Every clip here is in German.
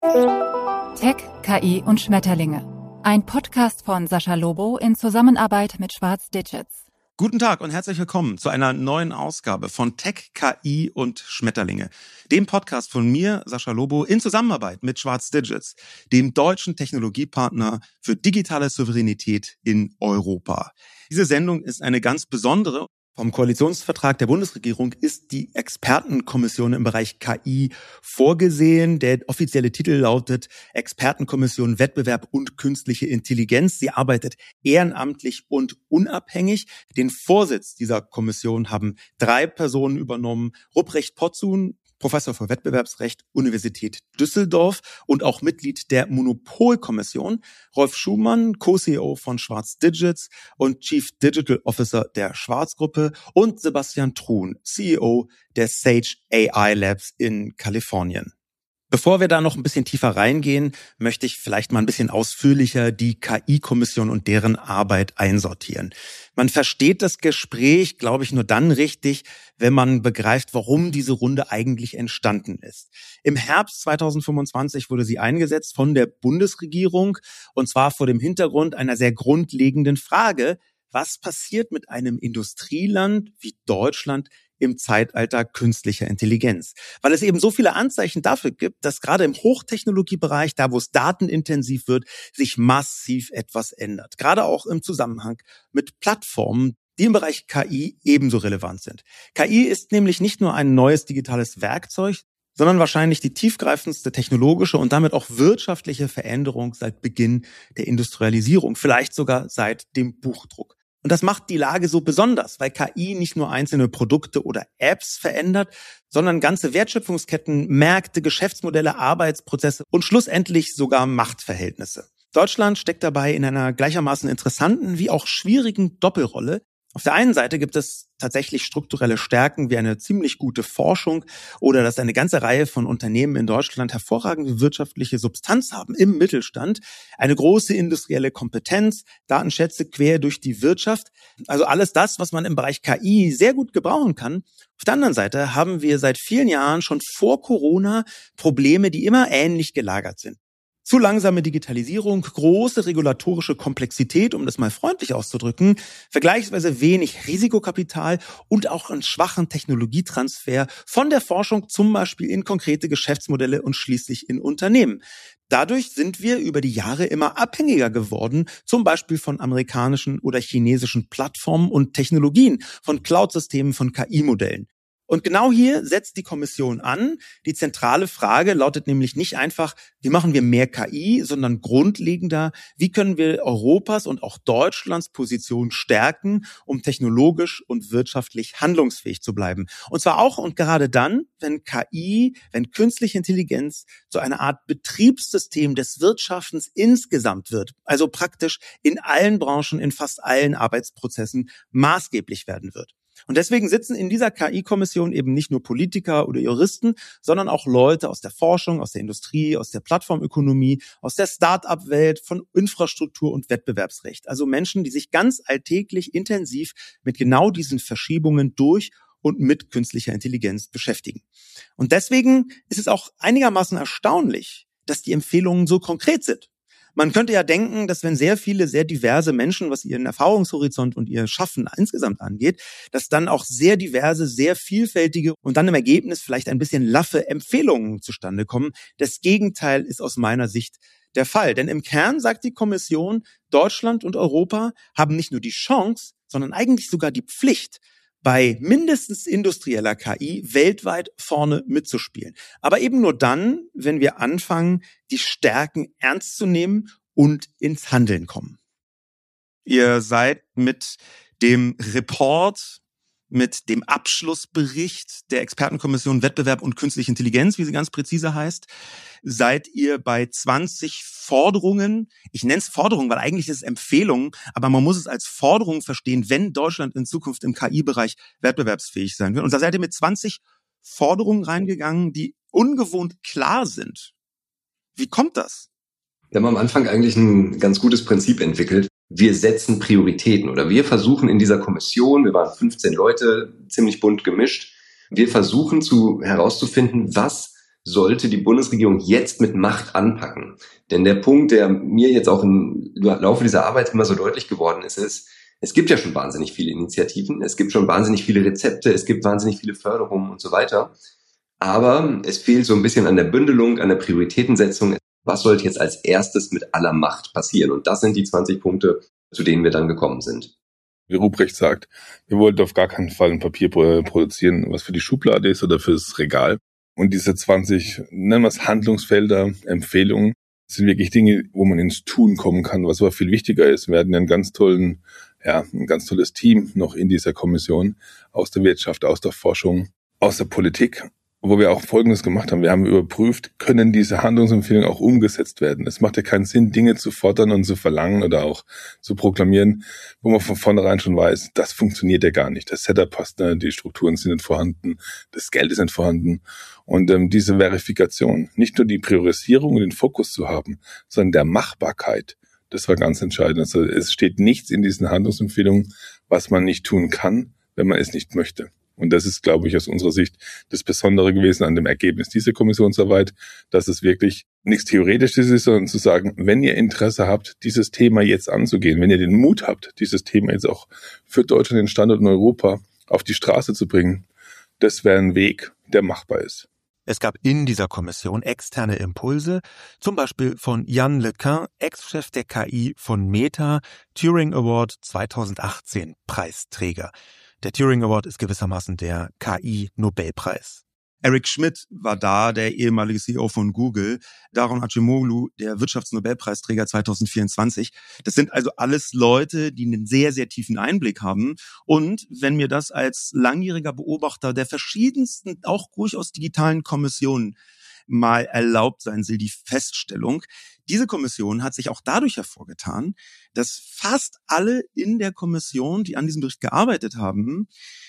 Tech, KI und Schmetterlinge. Ein Podcast von Sascha Lobo in Zusammenarbeit mit Schwarz Digits. Guten Tag und herzlich willkommen zu einer neuen Ausgabe von Tech, KI und Schmetterlinge, dem Podcast von mir, Sascha Lobo, in Zusammenarbeit mit Schwarz Digits, dem deutschen Technologiepartner für digitale Souveränität in Europa. Diese Sendung ist eine ganz besondere. Vom Koalitionsvertrag der Bundesregierung ist die Expertenkommission im Bereich KI vorgesehen. Der offizielle Titel lautet Expertenkommission Wettbewerb und Künstliche Intelligenz. Sie arbeitet ehrenamtlich und unabhängig. Den Vorsitz dieser Kommission haben 3 Personen übernommen. Ruprecht Potzun, Professor für Wettbewerbsrecht, Universität Düsseldorf und auch Mitglied der Monopolkommission, Rolf Schumann, Co-CEO von Schwarz Digits und Chief Digital Officer der Schwarz-Gruppe und Sebastian Truhn, CEO der Sage AI Labs in Kalifornien. Bevor wir da noch ein bisschen tiefer reingehen, möchte ich vielleicht mal ein bisschen ausführlicher die KI-Kommission und deren Arbeit einsortieren. Man versteht das Gespräch, glaube ich, nur dann richtig, wenn man begreift, warum diese Runde eigentlich entstanden ist. Im Herbst 2025 wurde sie eingesetzt von der Bundesregierung, und zwar vor dem Hintergrund einer sehr grundlegenden Frage: Was passiert mit einem Industrieland wie Deutschland im Zeitalter künstlicher Intelligenz? Weil es eben so viele Anzeichen dafür gibt, dass gerade im Hochtechnologiebereich, da wo es datenintensiv wird, sich massiv etwas ändert. Gerade auch im Zusammenhang mit Plattformen, die im Bereich KI ebenso relevant sind. KI ist nämlich nicht nur ein neues digitales Werkzeug, sondern wahrscheinlich die tiefgreifendste technologische und damit auch wirtschaftliche Veränderung seit Beginn der Industrialisierung, vielleicht sogar seit dem Buchdruck. Und das macht die Lage so besonders, weil KI nicht nur einzelne Produkte oder Apps verändert, sondern ganze Wertschöpfungsketten, Märkte, Geschäftsmodelle, Arbeitsprozesse und schlussendlich sogar Machtverhältnisse. Deutschland steckt dabei in einer gleichermaßen interessanten wie auch schwierigen Doppelrolle. Auf der einen Seite gibt es tatsächlich strukturelle Stärken wie eine ziemlich gute Forschung oder dass eine ganze Reihe von Unternehmen in Deutschland hervorragende wirtschaftliche Substanz haben im Mittelstand, eine große industrielle Kompetenz, Datenschätze quer durch die Wirtschaft, also alles das, was man im Bereich KI sehr gut gebrauchen kann. Auf der anderen Seite haben wir seit vielen Jahren schon vor Corona Probleme, die immer ähnlich gelagert sind. Zu langsame Digitalisierung, große regulatorische Komplexität, um das mal freundlich auszudrücken, vergleichsweise wenig Risikokapital und auch einen schwachen Technologietransfer von der Forschung zum Beispiel in konkrete Geschäftsmodelle und schließlich in Unternehmen. Dadurch sind wir über die Jahre immer abhängiger geworden, zum Beispiel von amerikanischen oder chinesischen Plattformen und Technologien, von Cloud-Systemen, von KI-Modellen. Und genau hier setzt die Kommission an. Die zentrale Frage lautet nämlich nicht einfach, wie machen wir mehr KI, sondern grundlegender, wie können wir Europas und auch Deutschlands Position stärken, um technologisch und wirtschaftlich handlungsfähig zu bleiben. Und zwar auch und gerade dann, wenn KI, wenn künstliche Intelligenz zu einer Art Betriebssystem des Wirtschaftens insgesamt wird, also praktisch in allen Branchen, in fast allen Arbeitsprozessen maßgeblich werden wird. Und deswegen sitzen in dieser KI-Kommission eben nicht nur Politiker oder Juristen, sondern auch Leute aus der Forschung, aus der Industrie, aus der Plattformökonomie, aus der Start-up-Welt, von Infrastruktur und Wettbewerbsrecht. Also Menschen, die sich ganz alltäglich intensiv mit genau diesen Verschiebungen durch und mit künstlicher Intelligenz beschäftigen. Und deswegen ist es auch einigermaßen erstaunlich, dass die Empfehlungen so konkret sind. Man könnte ja denken, dass wenn sehr viele, sehr diverse Menschen, was ihren Erfahrungshorizont und ihr Schaffen insgesamt angeht, dass dann auch sehr diverse, sehr vielfältige und dann im Ergebnis vielleicht ein bisschen laffe Empfehlungen zustande kommen. Das Gegenteil ist aus meiner Sicht der Fall. Denn im Kern sagt die Kommission, Deutschland und Europa haben nicht nur die Chance, sondern eigentlich sogar die Pflicht, bei mindestens industrieller KI weltweit vorne mitzuspielen. Aber eben nur dann, wenn wir anfangen, die Stärken ernst zu nehmen und ins Handeln kommen. Ihr seid mit dem Report, mit dem Abschlussbericht der Expertenkommission Wettbewerb und Künstliche Intelligenz, wie sie ganz präzise heißt, seid ihr bei 20 Forderungen. Ich nenne es Forderungen, weil eigentlich ist es Empfehlungen, aber man muss es als Forderung verstehen, wenn Deutschland in Zukunft im KI-Bereich wettbewerbsfähig sein will. Und da seid ihr mit 20 Forderungen reingegangen, die ungewohnt klar sind. Wie kommt das? Wir haben am Anfang eigentlich ein ganz gutes Prinzip entwickelt. Wir setzen Prioritäten oder wir versuchen in dieser Kommission, wir waren 15 Leute, ziemlich bunt gemischt, wir versuchen herauszufinden, was sollte die Bundesregierung jetzt mit Macht anpacken. Denn der Punkt, der mir jetzt auch im Laufe dieser Arbeit immer so deutlich geworden ist, es gibt ja schon wahnsinnig viele Initiativen, es gibt schon wahnsinnig viele Rezepte, es gibt wahnsinnig viele Förderungen und so weiter. Aber es fehlt so ein bisschen an der Bündelung, an der Prioritätensetzung. Was sollte jetzt als erstes mit aller Macht passieren? Und das sind die 20 Punkte, zu denen wir dann gekommen sind. Wie Ruprecht sagt, wir wollten auf gar keinen Fall ein Papier produzieren, was für die Schublade ist oder fürs Regal. Und diese 20, nennen wir es Handlungsfelder, Empfehlungen, sind wirklich Dinge, wo man ins Tun kommen kann, was aber viel wichtiger ist. Wir hatten ja ein ganz tolles Team noch in dieser Kommission aus der Wirtschaft, aus der Forschung, aus der Politik, wo wir auch Folgendes gemacht haben. Wir haben überprüft, können diese Handlungsempfehlungen auch umgesetzt werden. Es macht ja keinen Sinn, Dinge zu fordern und zu verlangen oder auch zu proklamieren, wo man von vornherein schon weiß, das funktioniert ja gar nicht. Das Setup passt nicht, die Strukturen sind nicht vorhanden, das Geld ist nicht vorhanden. Und diese Verifikation, nicht nur die Priorisierung und den Fokus zu haben, sondern der Machbarkeit, das war ganz entscheidend. Also es steht nichts in diesen Handlungsempfehlungen, was man nicht tun kann, wenn man es nicht möchte. Und das ist, glaube ich, aus unserer Sicht das Besondere gewesen an dem Ergebnis dieser Kommissionsarbeit, dass es wirklich nichts Theoretisches ist, sondern zu sagen, wenn ihr Interesse habt, dieses Thema jetzt anzugehen, wenn ihr den Mut habt, dieses Thema jetzt auch für Deutschland, den Standort in Europa auf die Straße zu bringen, das wäre ein Weg, der machbar ist. Es gab in dieser Kommission externe Impulse, zum Beispiel von Yann LeCun, Ex-Chef der KI von Meta, Turing Award 2018 Preisträger. Der Turing Award ist gewissermaßen der KI-Nobelpreis. Eric Schmidt war da, der ehemalige CEO von Google, Daron Acemoglu, der Wirtschaftsnobelpreisträger 2024. Das sind also alles Leute, die einen sehr, sehr tiefen Einblick haben. Und wenn mir das als langjähriger Beobachter der verschiedensten, auch durchaus digitalen Kommissionen mal erlaubt sein soll, die Feststellung, diese Kommission hat sich auch dadurch hervorgetan, dass fast alle in der Kommission, die an diesem Bericht gearbeitet haben,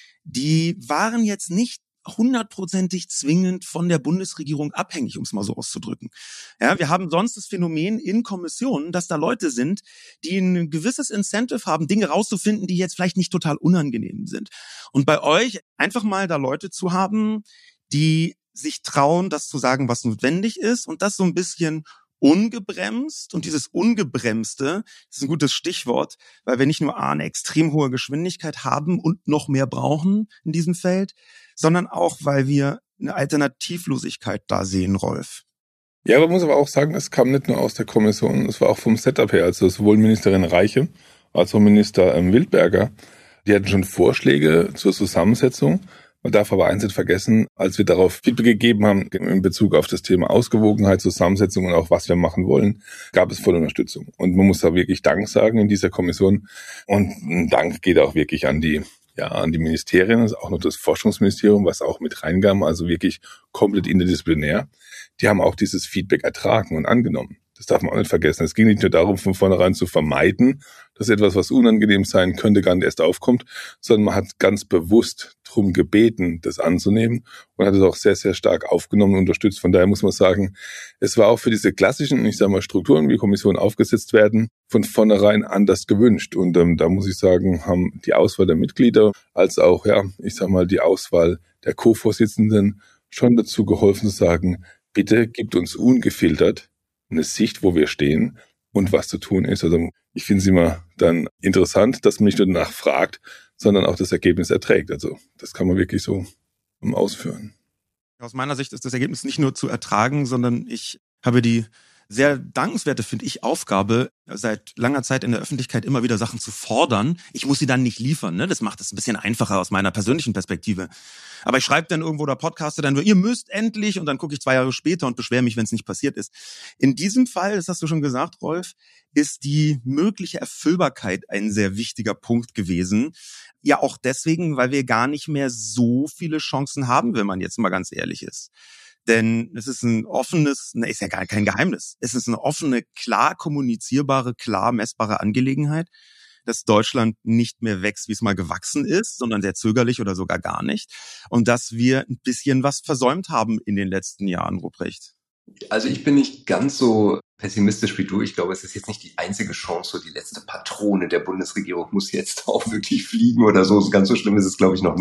die waren jetzt nicht 100%ig zwingend von der Bundesregierung abhängig, um es mal so auszudrücken. Ja, wir haben sonst das Phänomen in Kommissionen, dass da Leute sind, die ein gewisses Incentive haben, Dinge rauszufinden, die jetzt vielleicht nicht total unangenehm sind. Und bei euch einfach mal da Leute zu haben, die sich trauen, das zu sagen, was notwendig ist und das so ein bisschen ungebremst. Und dieses Ungebremste ist ein gutes Stichwort, weil wir nicht nur eine extrem hohe Geschwindigkeit haben und noch mehr brauchen in diesem Feld, sondern auch, weil wir eine Alternativlosigkeit da sehen, Rolf. Ja, man muss aber auch sagen, es kam nicht nur aus der Kommission, es war auch vom Setup her, also sowohl Ministerin Reiche als auch Minister Wildberger, die hatten schon Vorschläge zur Zusammensetzung. Man darf aber eins nicht vergessen, als wir darauf Feedback gegeben haben in Bezug auf das Thema Ausgewogenheit, Zusammensetzung und auch was wir machen wollen, gab es volle Unterstützung. Und man muss da wirklich Dank sagen in dieser Kommission. Und ein Dank geht auch wirklich an die Ministerien, also auch noch das Forschungsministerium, was auch mit reingam, also wirklich komplett interdisziplinär. Die haben auch dieses Feedback ertragen und angenommen. Das darf man auch nicht vergessen. Es ging nicht nur darum, von vornherein zu vermeiden, dass etwas, was unangenehm sein könnte, gar nicht erst aufkommt, sondern man hat ganz bewusst darum gebeten, das anzunehmen und hat es auch sehr, sehr stark aufgenommen und unterstützt. Von daher muss man sagen, es war auch für diese klassischen, Strukturen, wie Kommissionen aufgesetzt werden, von vornherein anders gewünscht. Und da muss ich sagen, haben die Auswahl der Mitglieder als auch, die Auswahl der Co-Vorsitzenden schon dazu geholfen zu sagen, bitte gibt uns ungefiltert eine Sicht, wo wir stehen und was zu tun ist. Also ich finde es immer dann interessant, dass man nicht nur danach fragt, sondern auch das Ergebnis erträgt. Also das kann man wirklich so ausführen. Aus meiner Sicht ist das Ergebnis nicht nur zu ertragen, sondern ich habe die sehr dankenswerte, finde ich, Aufgabe, seit langer Zeit in der Öffentlichkeit immer wieder Sachen zu fordern. Ich muss sie dann nicht liefern, ne? Das macht es ein bisschen einfacher aus meiner persönlichen Perspektive. Aber ich schreibe dann irgendwo oder podcaste dann, ihr müsst endlich, und dann gucke ich 2 Jahre später und beschwere mich, wenn es nicht passiert ist. In diesem Fall, das hast du schon gesagt, Rolf, ist die mögliche Erfüllbarkeit ein sehr wichtiger Punkt gewesen. Ja, auch deswegen, weil wir gar nicht mehr so viele Chancen haben, wenn man jetzt mal ganz ehrlich ist. Denn es ist ein offenes, ist ja gar kein Geheimnis. Es ist eine offene, klar kommunizierbare, klar messbare Angelegenheit, dass Deutschland nicht mehr wächst, wie es mal gewachsen ist, sondern sehr zögerlich oder sogar gar nicht. Und dass wir ein bisschen was versäumt haben in den letzten Jahren, Ruprecht. Also ich bin nicht ganz so pessimistisch wie du. Ich glaube, es ist jetzt nicht die einzige Chance, so die letzte Patrone der Bundesregierung muss jetzt auch wirklich fliegen oder so. Ganz so schlimm ist es, glaube ich, noch nicht.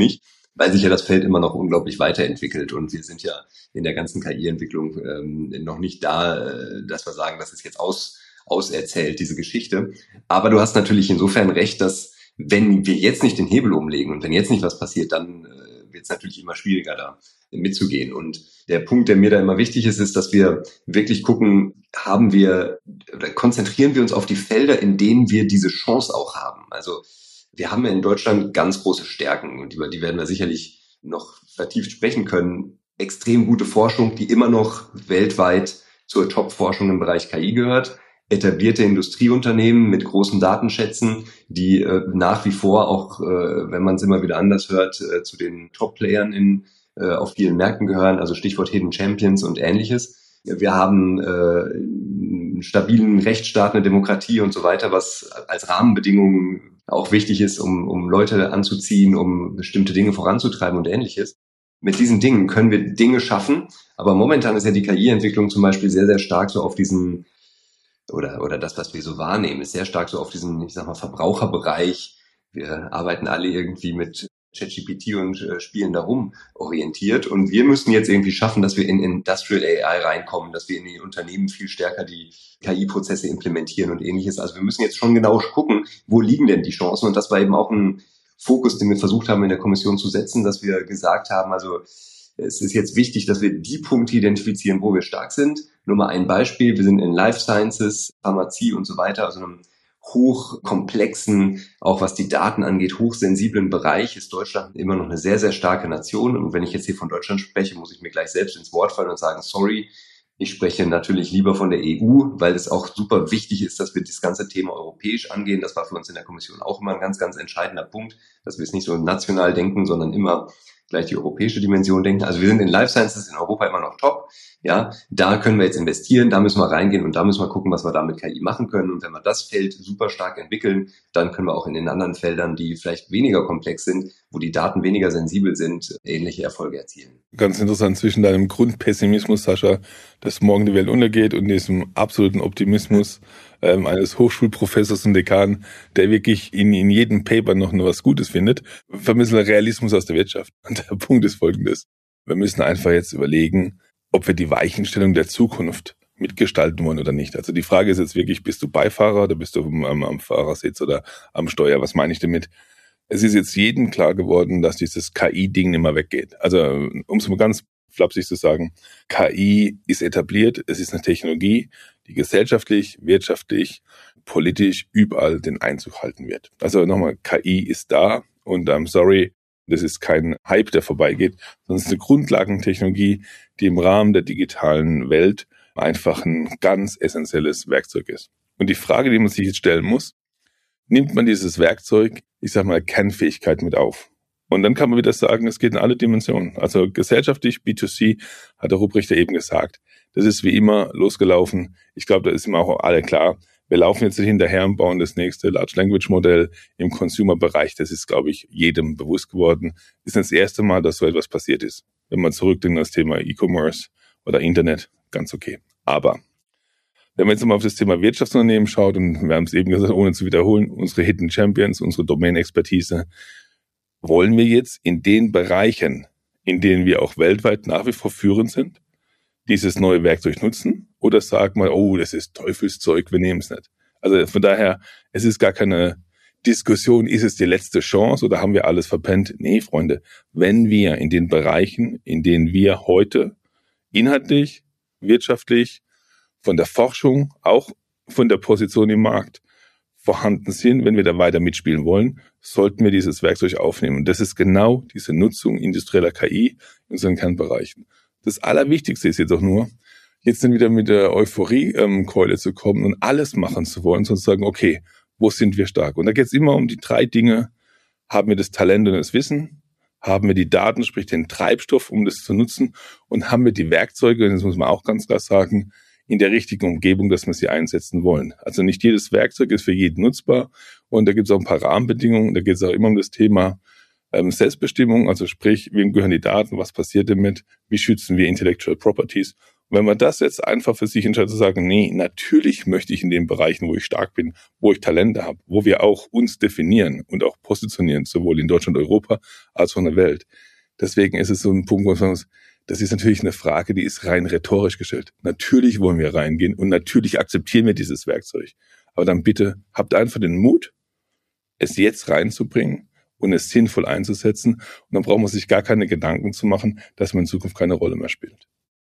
weil sich ja das Feld immer noch unglaublich weiterentwickelt und wir sind ja in der ganzen KI-Entwicklung noch nicht da, dass wir sagen, das ist jetzt auserzählt, diese Geschichte. Aber du hast natürlich insofern recht, dass wenn wir jetzt nicht den Hebel umlegen und wenn jetzt nicht was passiert, dann wird es natürlich immer schwieriger, da mitzugehen. Und der Punkt, der mir da immer wichtig ist, ist, dass wir wirklich gucken, konzentrieren wir uns auf die Felder, in denen wir diese Chance auch haben. Also wir haben ja in Deutschland ganz große Stärken und über die werden wir sicherlich noch vertieft sprechen können. Extrem gute Forschung, die immer noch weltweit zur Top-Forschung im Bereich KI gehört. Etablierte Industrieunternehmen mit großen Datenschätzen, die nach wie vor auch, wenn man es immer wieder anders hört, zu den Top-Playern auf vielen Märkten gehören, also Stichwort Hidden Champions und Ähnliches. Wir haben einen stabilen Rechtsstaat, eine Demokratie und so weiter, was als Rahmenbedingungen auch wichtig ist, um Leute anzuziehen, um bestimmte Dinge voranzutreiben und Ähnliches. Mit diesen Dingen können wir Dinge schaffen, aber momentan ist ja die KI-Entwicklung zum Beispiel sehr, sehr stark so auf diesen oder das, was wir so wahrnehmen, ist sehr stark so auf diesen, ich sag mal, Verbraucherbereich. Wir arbeiten alle irgendwie mit ChatGPT und spielen darum orientiert. Und wir müssen jetzt irgendwie schaffen, dass wir in Industrial AI reinkommen, dass wir in die Unternehmen viel stärker die KI-Prozesse implementieren und Ähnliches. Also wir müssen jetzt schon genau gucken, wo liegen denn die Chancen? Und das war eben auch ein Fokus, den wir versucht haben in der Kommission zu setzen, dass wir gesagt haben, also es ist jetzt wichtig, dass wir die Punkte identifizieren, wo wir stark sind. Nur mal ein Beispiel. Wir sind in Life Sciences, Pharmazie und so weiter, also einem hochkomplexen, auch was die Daten angeht, hochsensiblen Bereich ist Deutschland immer noch eine sehr, sehr starke Nation. Und wenn ich jetzt hier von Deutschland spreche, muss ich mir gleich selbst ins Wort fallen und sagen, sorry, ich spreche natürlich lieber von der EU, weil es auch super wichtig ist, dass wir das ganze Thema europäisch angehen. Das war für uns in der Kommission auch immer ein ganz, ganz entscheidender Punkt, dass wir es nicht so national denken, sondern immer gleich die europäische Dimension denken. Also wir sind in Life Sciences in Europa immer noch top. Ja, da können wir jetzt investieren, da müssen wir reingehen und da müssen wir gucken, was wir da mit KI machen können. Und wenn wir das Feld super stark entwickeln, dann können wir auch in den anderen Feldern, die vielleicht weniger komplex sind, wo die Daten weniger sensibel sind, ähnliche Erfolge erzielen. Ganz interessant zwischen deinem Grundpessimismus, Sascha, dass morgen die Welt untergeht, und diesem absoluten Optimismus eines Hochschulprofessors und Dekan, der wirklich in jedem Paper noch was Gutes findet, vermissen wir Realismus aus der Wirtschaft. Und der Punkt ist folgendes. Wir müssen einfach jetzt überlegen, ob wir die Weichenstellung der Zukunft mitgestalten wollen oder nicht. Also die Frage ist jetzt wirklich, bist du Beifahrer oder bist du am Fahrersitz oder am Steuer? Was meine ich damit? Es ist jetzt jedem klar geworden, dass dieses KI-Ding nicht mehr weggeht. Also um es mal ganz flapsig zu sagen, KI ist etabliert, es ist eine Technologie, die gesellschaftlich, wirtschaftlich, politisch überall den Einzug halten wird. Also nochmal, KI ist da und I'm sorry, das ist kein Hype, der vorbeigeht, sondern es ist eine Grundlagentechnologie, die im Rahmen der digitalen Welt einfach ein ganz essentielles Werkzeug ist. Und die Frage, die man sich jetzt stellen muss, nimmt man dieses Werkzeug, ich sag mal, Kernfähigkeit mit auf? Und dann kann man wieder sagen, es geht in alle Dimensionen. Also gesellschaftlich, B2C, hat der Ruprechter eben gesagt. Das ist wie immer losgelaufen. Ich glaube, da ist immer auch alle klar. Wir laufen jetzt hinterher und bauen das nächste Large Language Modell im Consumer-Bereich. Das ist, glaube ich, jedem bewusst geworden. Ist das erste Mal, dass so etwas passiert ist. Wenn man zurückdenkt an das Thema E-Commerce oder Internet, ganz okay. Aber wenn man jetzt mal auf das Thema Wirtschaftsunternehmen schaut, und wir haben es eben gesagt, ohne zu wiederholen, unsere Hidden Champions, unsere Domain-Expertise, wollen wir jetzt in den Bereichen, in denen wir auch weltweit nach wie vor führend sind, dieses neue Werkzeug nutzen? Oder sagen wir, oh, das ist Teufelszeug, wir nehmen es nicht. Also von daher, es ist gar keine Diskussion, ist es die letzte Chance oder haben wir alles verpennt? Nee, Freunde, wenn wir in den Bereichen, in denen wir heute inhaltlich, wirtschaftlich, von der Forschung, auch von der Position im Markt vorhanden sind, wenn wir da weiter mitspielen wollen, sollten wir dieses Werkzeug aufnehmen. Und das ist genau diese Nutzung industrieller KI in unseren Kernbereichen. Das Allerwichtigste ist jetzt auch nur, jetzt dann wieder mit der Euphorie-Keule zu kommen und alles machen zu wollen, sondern zu sagen, okay, wo sind wir stark? Und da geht es immer um die 3 Dinge. Haben wir das Talent und das Wissen? Haben wir die Daten, sprich den Treibstoff, um das zu nutzen? Und haben wir die Werkzeuge, und das muss man auch ganz klar sagen, in der richtigen Umgebung, dass wir sie einsetzen wollen. Also nicht jedes Werkzeug ist für jeden nutzbar, und da gibt es auch ein paar Rahmenbedingungen. Da geht es auch immer um das Thema Selbstbestimmung, also sprich, wem gehören die Daten, was passiert damit, wie schützen wir Intellectual Properties Wenn man das jetzt einfach für sich entscheidet zu sagen, nee, natürlich möchte ich in den Bereichen, wo ich stark bin, wo ich Talente habe, wo wir auch uns definieren und auch positionieren, sowohl in Deutschland, Europa als auch in der Welt. Deswegen ist es so ein Punkt, wo man sagt, das ist natürlich eine Frage, die ist rein rhetorisch gestellt. Natürlich wollen wir reingehen und natürlich akzeptieren wir dieses Werkzeug. Aber dann bitte habt einfach den Mut, es jetzt reinzubringen und es sinnvoll einzusetzen. Und dann braucht man sich gar keine Gedanken zu machen, dass man in Zukunft keine Rolle mehr spielt.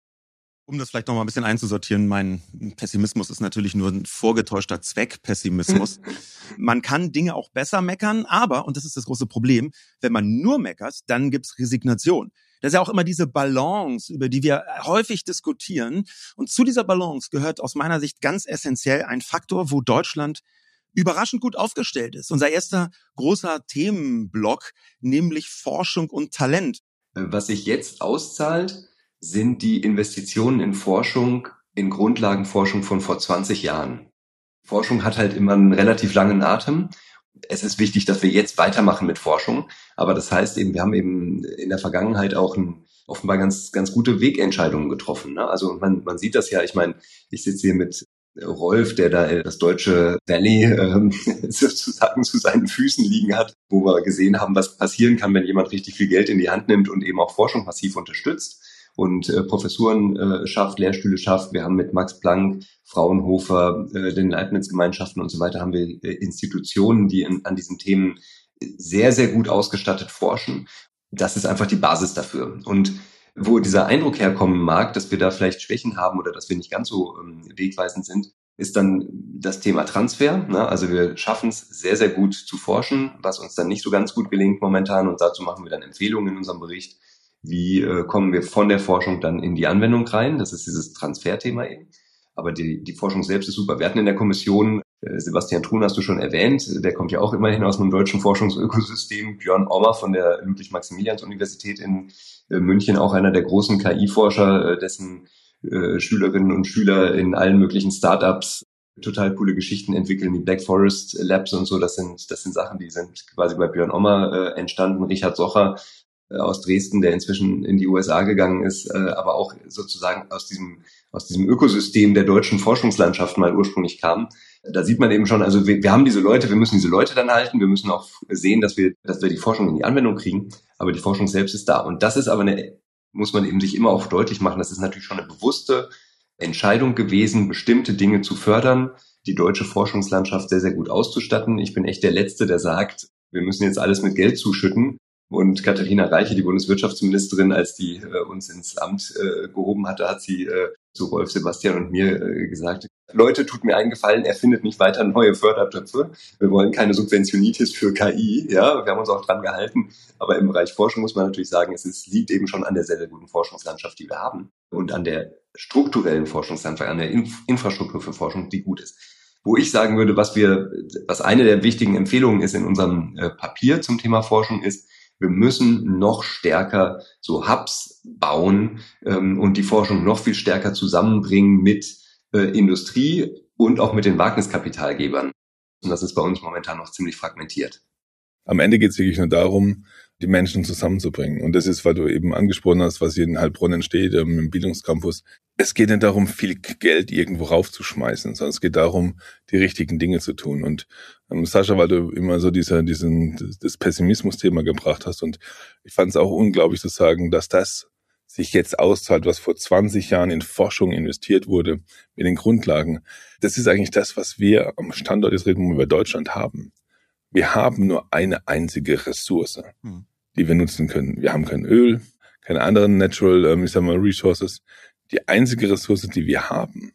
Um das vielleicht noch mal ein bisschen einzusortieren, mein Pessimismus ist natürlich nur ein vorgetäuschter Zweckpessimismus. Man kann Dinge auch besser meckern, aber, und das ist das große Problem, wenn man nur meckert, dann gibt's Resignation. Das ist ja auch immer diese Balance, über die wir häufig diskutieren. Und zu dieser Balance gehört aus meiner Sicht ganz essentiell ein Faktor, wo Deutschland überraschend gut aufgestellt ist. Unser erster großer Themenblock, nämlich Forschung und Talent. Was sich jetzt auszahlt, sind die Investitionen in Forschung, in Grundlagenforschung von vor 20 Jahren. Forschung hat halt immer einen relativ langen Atem. Es ist wichtig, dass wir jetzt weitermachen mit Forschung. Aber das heißt eben, wir haben eben in der Vergangenheit auch offenbar ganz, ganz gute Wegentscheidungen getroffen. Ne? Also man sieht das ja, ich meine, ich sitze hier mit Rolf, der da das deutsche Valley sozusagen zu seinen Füßen liegen hat, wo wir gesehen haben, was passieren kann, wenn jemand richtig viel Geld in die Hand nimmt und eben auch Forschung massiv unterstützt und Professuren schafft, Lehrstühle schafft. Wir haben mit Max Planck, Fraunhofer, den Leibniz-Gemeinschaften und so weiter, haben wir Institutionen, die an diesen Themen sehr, sehr gut ausgestattet forschen. Das ist einfach die Basis dafür. Und wo dieser Eindruck herkommen mag, dass wir da vielleicht Schwächen haben oder dass wir nicht ganz so wegweisend sind, ist dann das Thema Transfer. Ne? Also wir schaffen es sehr, sehr gut zu forschen, was uns dann nicht so ganz gut gelingt momentan. Und dazu machen wir dann Empfehlungen in unserem Bericht. Wie kommen wir von der Forschung dann in die Anwendung rein? Das ist dieses Transferthema eben. Aber die Forschung selbst ist super. Wir hatten in der Kommission, Sebastian Thrun hast du schon erwähnt, der kommt ja auch immerhin aus einem deutschen Forschungsökosystem, Björn Ommer von der Ludwig-Maximilians-Universität in München, auch einer der großen KI-Forscher, dessen Schülerinnen und Schüler in allen möglichen Startups total coole Geschichten entwickeln, die Black Forest Labs und so. Das sind Sachen, die sind quasi bei Björn Ommer entstanden. Richard Socher aus Dresden, der inzwischen in die USA gegangen ist, aber auch sozusagen aus diesem Ökosystem der deutschen Forschungslandschaft mal ursprünglich kam. Da sieht man eben schon, also wir haben diese Leute, wir müssen diese Leute dann halten, wir müssen auch sehen, dass wir die Forschung in die Anwendung kriegen, aber die Forschung selbst ist da. Und das ist aber muss man eben sich immer auch deutlich machen, das ist natürlich schon eine bewusste Entscheidung gewesen, bestimmte Dinge zu fördern, die deutsche Forschungslandschaft sehr, sehr gut auszustatten. Ich bin echt der Letzte, der sagt, wir müssen jetzt alles mit Geld zuschütten. Und Katharina Reiche, die Bundeswirtschaftsministerin, als die uns ins Amt gehoben hatte, hat sie zu Rolf, Sebastian und mir gesagt, Leute, tut mir einen Gefallen, erfindet nicht weiter neue Fördertöpfe. Wir wollen keine Subventionitis für KI. Ja, wir haben uns auch dran gehalten. Aber im Bereich Forschung muss man natürlich sagen, es liegt eben schon an der sehr, sehr guten Forschungslandschaft, die wir haben. Und an der strukturellen Forschungslandschaft, an der Infrastruktur für Forschung, die gut ist. Wo ich sagen würde, was eine der wichtigen Empfehlungen ist in unserem Papier zum Thema Forschung ist, wir müssen noch stärker so Hubs bauen und die Forschung noch viel stärker zusammenbringen mit Industrie und auch mit den Wagniskapitalgebern. Und das ist bei uns momentan noch ziemlich fragmentiert. Am Ende geht es wirklich nur darum, die Menschen zusammenzubringen. Und das ist, weil du eben angesprochen hast, was hier in Heilbronn entsteht, im Bildungscampus. Es geht nicht darum, viel Geld irgendwo raufzuschmeißen, sondern es geht darum, die richtigen Dinge zu tun. Und Sascha, weil du immer so das Pessimismus-Thema gebracht hast, und ich fand es auch unglaublich zu sagen, dass das sich jetzt auszahlt, was vor 20 Jahren in Forschung investiert wurde, mit den Grundlagen. Das ist eigentlich das, was wir am Standort, jetzt reden wir über Deutschland, haben. Wir haben nur eine einzige Ressource, die wir nutzen können. Wir haben kein Öl, keine anderen Natural Resources. Die einzige Ressource, die wir haben,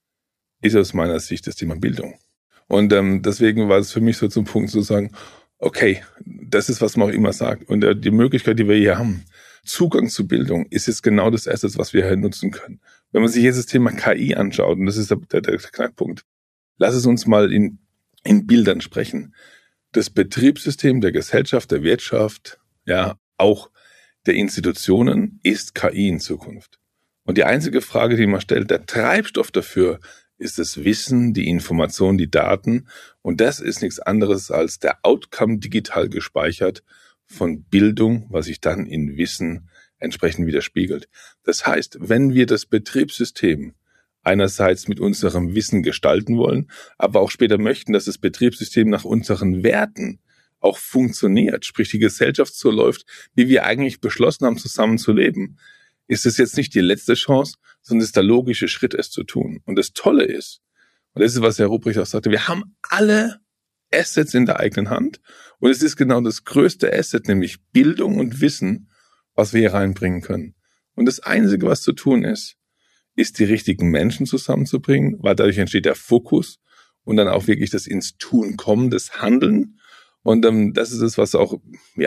ist aus meiner Sicht das Thema Bildung. Und deswegen war es für mich so zum Punkt zu sagen, okay, das ist, was man auch immer sagt. Und die Möglichkeit, die wir hier haben, Zugang zu Bildung, ist jetzt genau das Asset, was wir hier nutzen können. Wenn man sich jetzt das Thema KI anschaut, und das ist der Knackpunkt, lass es uns mal in Bildern sprechen. Das Betriebssystem der Gesellschaft, der Wirtschaft, ja, auch der Institutionen ist KI in Zukunft. Und die einzige Frage, die man stellt, der Treibstoff dafür ist das Wissen, die Information, die Daten. Und das ist nichts anderes als der Outcome digital gespeichert von Bildung, was ich dann in Wissen entsprechend widerspiegelt. Das heißt, wenn wir das Betriebssystem einerseits mit unserem Wissen gestalten wollen, aber auch später möchten, dass das Betriebssystem nach unseren Werten auch funktioniert, sprich die Gesellschaft so läuft, wie wir eigentlich beschlossen haben, zusammen zu leben, ist es jetzt nicht die letzte Chance, sondern es ist der logische Schritt, es zu tun. Und das Tolle ist, und das ist, was Herr Rupprecht auch sagte, wir haben alle Assets in der eigenen Hand und es ist genau das größte Asset, nämlich Bildung und Wissen, was wir hier reinbringen können. Und das Einzige, was zu tun ist die richtigen Menschen zusammenzubringen, weil dadurch entsteht der Fokus und dann auch wirklich das ins Tun kommen, das Handeln. Und das ist es, was auch,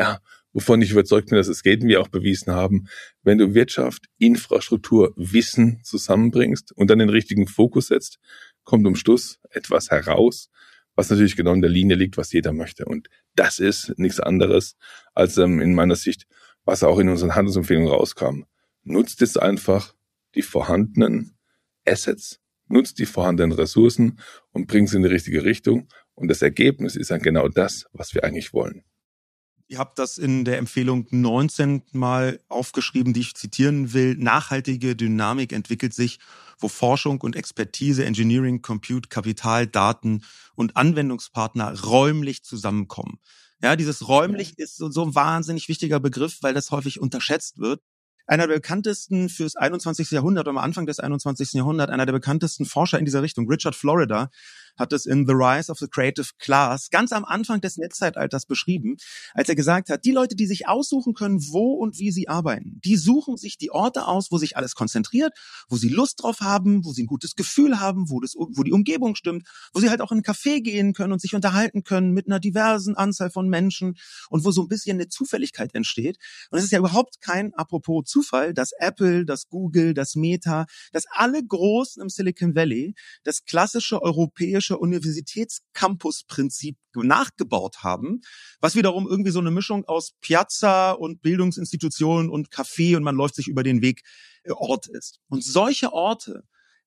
wovon ich überzeugt bin, dass es geht, und wir auch bewiesen haben. Wenn du Wirtschaft, Infrastruktur, Wissen zusammenbringst und dann den richtigen Fokus setzt, kommt am Schluss etwas heraus, was natürlich genau in der Linie liegt, was jeder möchte. Und das ist nichts anderes als in meiner Sicht, was auch in unseren Handelsempfehlungen rauskam. Nutzt jetzt einfach die vorhandenen Assets, nutzt die vorhandenen Ressourcen und bringt sie in die richtige Richtung. Und das Ergebnis ist dann genau das, was wir eigentlich wollen. Ihr habt das in der Empfehlung 19 mal aufgeschrieben, die ich zitieren will. Nachhaltige Dynamik entwickelt sich, wo Forschung und Expertise, Engineering, Compute, Kapital, Daten und Anwendungspartner räumlich zusammenkommen. Ja, dieses räumlich ist so ein wahnsinnig wichtiger Begriff, weil das häufig unterschätzt wird. Einer der bekanntesten fürs 21. Jahrhundert, am Anfang des 21. Jahrhunderts, einer der bekanntesten Forscher in dieser Richtung, Richard Florida, hat es in The Rise of the Creative Class ganz am Anfang des Netzzeitalters beschrieben, als er gesagt hat, die Leute, die sich aussuchen können, wo und wie sie arbeiten, die suchen sich die Orte aus, wo sich alles konzentriert, wo sie Lust drauf haben, wo sie ein gutes Gefühl haben, wo die Umgebung stimmt, wo sie halt auch in einen Café gehen können und sich unterhalten können mit einer diversen Anzahl von Menschen und wo so ein bisschen eine Zufälligkeit entsteht. Und es ist ja überhaupt kein, apropos Zufall, dass Apple, dass Google, dass Meta, dass alle Großen im Silicon Valley das klassische europäische Universitätscampus-Prinzip nachgebaut haben, was wiederum irgendwie so eine Mischung aus Piazza und Bildungsinstitutionen und Café und man läuft sich über den Weg Ort ist. Und solche Orte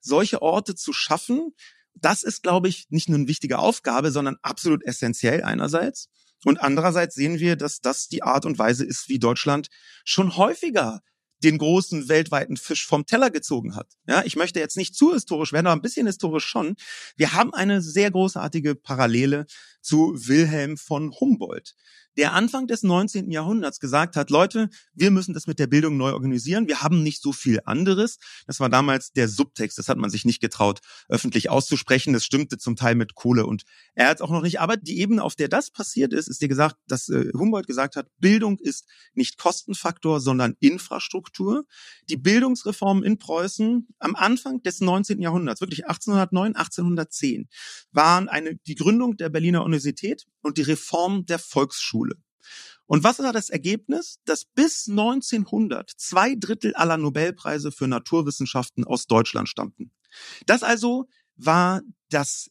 zu schaffen, das ist, glaube ich, nicht nur eine wichtige Aufgabe, sondern absolut essentiell einerseits. Und andererseits sehen wir, dass das die Art und Weise ist, wie Deutschland schon häufiger den großen weltweiten Fisch vom Teller gezogen hat. Ja, ich möchte jetzt nicht zu historisch werden, aber ein bisschen historisch schon. Wir haben eine sehr großartige Parallele zu Wilhelm von Humboldt, der Anfang des 19. Jahrhunderts gesagt hat, Leute, wir müssen das mit der Bildung neu organisieren. Wir haben nicht so viel anderes. Das war damals der Subtext. Das hat man sich nicht getraut, öffentlich auszusprechen. Das stimmte zum Teil mit Kohle und er hat es auch noch nicht. Aber die Ebene, auf der das passiert ist dir gesagt, dass Humboldt gesagt hat, Bildung ist nicht Kostenfaktor, sondern Infrastruktur. Die Bildungsreformen in Preußen am Anfang des 19. Jahrhunderts, wirklich 1809, 1810, waren die Gründung der Berliner Universität und die Reform der Volksschule. Und was war das Ergebnis? Dass bis 1900 2/3 aller Nobelpreise für Naturwissenschaften aus Deutschland stammten. Das also war das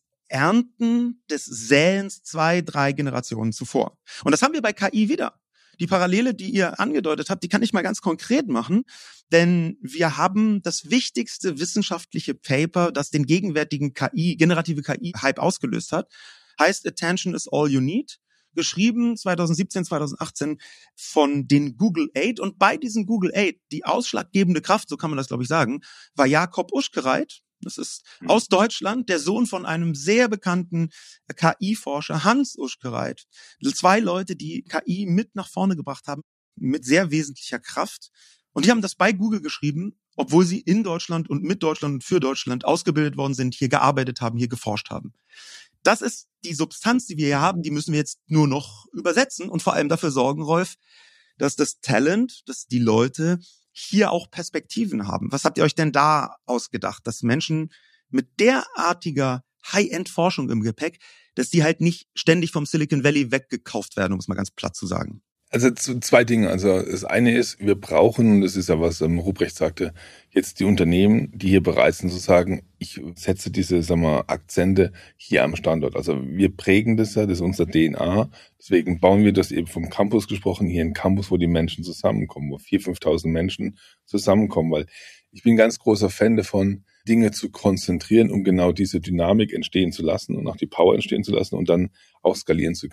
Ernten des Säens 2-3 Generationen zuvor. Und das haben wir bei KI wieder. Die Parallele, die ihr angedeutet habt, die kann ich mal ganz konkret machen, denn wir haben das wichtigste wissenschaftliche Paper, das den gegenwärtigen generative KI-Hype ausgelöst hat, heißt Attention is all you need, geschrieben 2017, 2018 von den Google Aid. Und bei diesen Google Aid, die ausschlaggebende Kraft, so kann man das, glaube ich, sagen, war Jakob Uschkereit. Das ist aus Deutschland, der Sohn von einem sehr bekannten KI-Forscher, Hans Uschkereit. 2 Leute, die KI mit nach vorne gebracht haben, mit sehr wesentlicher Kraft. Und die haben das bei Google geschrieben, obwohl sie in Deutschland und mit Deutschland und für Deutschland ausgebildet worden sind, hier gearbeitet haben, hier geforscht haben. Das ist die Substanz, die wir hier haben, die müssen wir jetzt nur noch übersetzen und vor allem dafür sorgen, Rolf, dass das Talent, dass die Leute hier auch Perspektiven haben. Was habt ihr euch denn da ausgedacht, dass Menschen mit derartiger High-End-Forschung im Gepäck, dass die halt nicht ständig vom Silicon Valley weggekauft werden, um es mal ganz platt zu sagen? Also 2 Dinge. Also das eine ist, wir brauchen, und das ist ja, was Rupprecht sagte, jetzt die Unternehmen, die hier bereit sind zu sagen, ich setze diese, Akzente hier am Standort. Also wir prägen das ja, das ist unser DNA. Deswegen bauen wir das eben vom Campus gesprochen, hier ein Campus, wo die Menschen zusammenkommen, wo 4.000, 5.000 Menschen zusammenkommen, weil ich bin ein ganz großer Fan davon, Dinge zu konzentrieren, um genau diese Dynamik entstehen zu lassen und auch die Power entstehen zu lassen und dann auch skalieren zu können.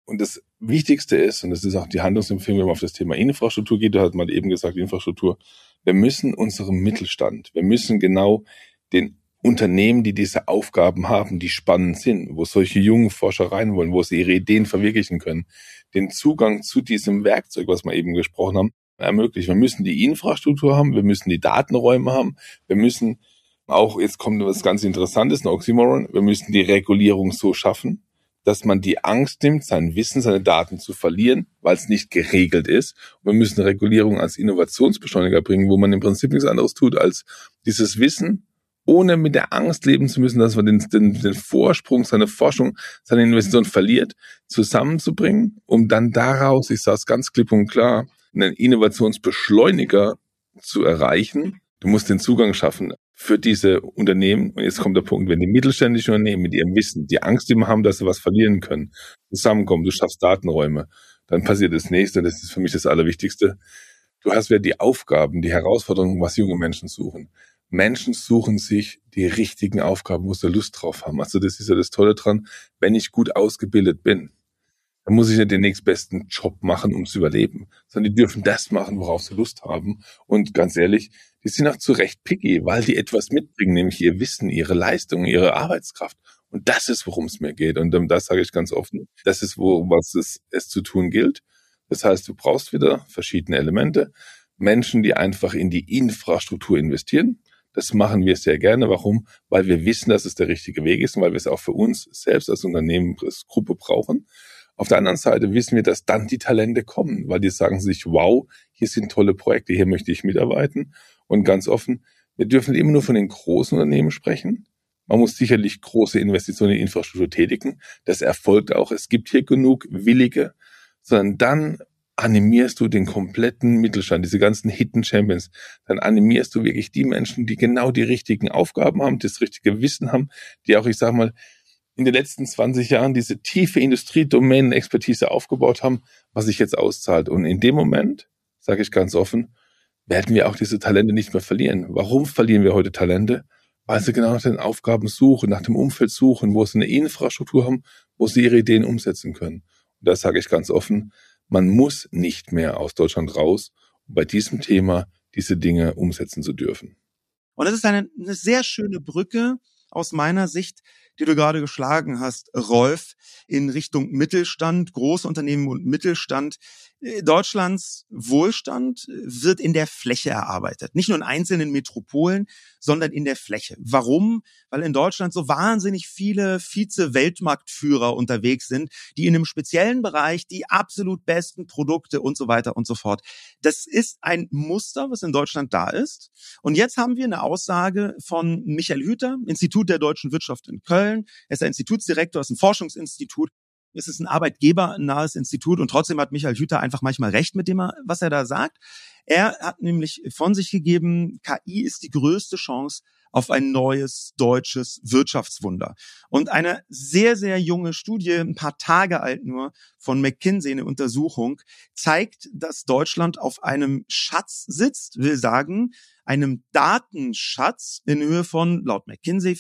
Und das Wichtigste ist, und das ist auch die Handlungsempfehlung, wenn man auf das Thema Infrastruktur geht, da hat man eben gesagt, Infrastruktur, wir müssen unserem Mittelstand, wir müssen genau den Unternehmen, die diese Aufgaben haben, die spannend sind, wo solche jungen Forscher rein wollen, wo sie ihre Ideen verwirklichen können, den Zugang zu diesem Werkzeug, was wir eben gesprochen haben, ermöglichen. Wir müssen die Infrastruktur haben, wir müssen die Datenräume haben, wir müssen auch, jetzt kommt was ganz Interessantes, ein Oxymoron, wir müssen die Regulierung so schaffen, dass man die Angst nimmt, sein Wissen, seine Daten zu verlieren, weil es nicht geregelt ist. Und wir müssen Regulierung als Innovationsbeschleuniger bringen, wo man im Prinzip nichts anderes tut, als dieses Wissen, ohne mit der Angst leben zu müssen, dass man den Vorsprung, seine Forschung, seine Investition verliert, zusammenzubringen, um dann daraus, ich sage es ganz klipp und klar, einen Innovationsbeschleuniger zu erreichen. Du musst den Zugang schaffen für diese Unternehmen. Und jetzt kommt der Punkt, wenn die mittelständischen Unternehmen mit ihrem Wissen, die Angst immer haben, dass sie was verlieren können, zusammenkommen, du schaffst Datenräume, dann passiert das Nächste, und das ist für mich das Allerwichtigste. Du hast wieder die Aufgaben, die Herausforderungen, was junge Menschen suchen. Menschen suchen sich die richtigen Aufgaben, wo sie Lust drauf haben. Also das ist ja das Tolle dran, wenn ich gut ausgebildet bin, dann muss ich nicht den nächstbesten Job machen, um zu überleben, sondern die dürfen das machen, worauf sie Lust haben. Und ganz ehrlich, die sind auch zu Recht picky, weil die etwas mitbringen, nämlich ihr Wissen, ihre Leistung, ihre Arbeitskraft. Und das ist, worum es mir geht. Und das sage ich ganz offen. Das ist, was es zu tun gilt. Das heißt, du brauchst wieder verschiedene Elemente. Menschen, die einfach in die Infrastruktur investieren. Das machen wir sehr gerne. Warum? Weil wir wissen, dass es der richtige Weg ist und weil wir es auch für uns selbst als Unternehmensgruppe brauchen. Auf der anderen Seite wissen wir, dass dann die Talente kommen, weil die sagen sich, wow, hier sind tolle Projekte, hier möchte ich mitarbeiten. Und ganz offen, wir dürfen immer nur von den großen Unternehmen sprechen. Man muss sicherlich große Investitionen in Infrastruktur tätigen. Das erfolgt auch. Es gibt hier genug Willige, sondern dann animierst du den kompletten Mittelstand, diese ganzen Hidden Champions. Dann animierst du wirklich die Menschen, die genau die richtigen Aufgaben haben, das richtige Wissen haben, die auch, ich sag mal, in den letzten 20 Jahren diese tiefe Industriedomänen-Expertise aufgebaut haben, was sich jetzt auszahlt. Und in dem Moment, sage ich ganz offen, werden wir auch diese Talente nicht mehr verlieren. Warum verlieren wir heute Talente? Weil sie genau nach den Aufgaben suchen, nach dem Umfeld suchen, wo sie eine Infrastruktur haben, wo sie ihre Ideen umsetzen können. Und da sage ich ganz offen, man muss nicht mehr aus Deutschland raus, um bei diesem Thema diese Dinge umsetzen zu dürfen. Und das ist eine sehr schöne Brücke aus meiner Sicht, die du gerade geschlagen hast, Rolf, in Richtung Mittelstand, große Unternehmen und Mittelstand. Deutschlands Wohlstand wird in der Fläche erarbeitet. Nicht nur in einzelnen Metropolen, sondern in der Fläche. Warum? Weil in Deutschland so wahnsinnig viele Vize-Weltmarktführer unterwegs sind, die in einem speziellen Bereich die absolut besten Produkte und so weiter und so fort. Das ist ein Muster, was in Deutschland da ist. Und jetzt haben wir eine Aussage von Michael Hüter, Institut der deutschen Wirtschaft in Köln. Er ist der Institutsdirektor, ist ein Forschungsinstitut. Es ist ein arbeitgebernahes Institut und trotzdem hat Michael Hüter einfach manchmal recht mit dem, was er da sagt. Er hat nämlich von sich gegeben, KI ist die größte Chance auf ein neues deutsches Wirtschaftswunder. Und eine sehr, sehr junge Studie, ein paar Tage alt nur, von McKinsey, eine Untersuchung, zeigt, dass Deutschland auf einem Schatz sitzt, will sagen, einem Datenschatz in Höhe von, laut McKinsey,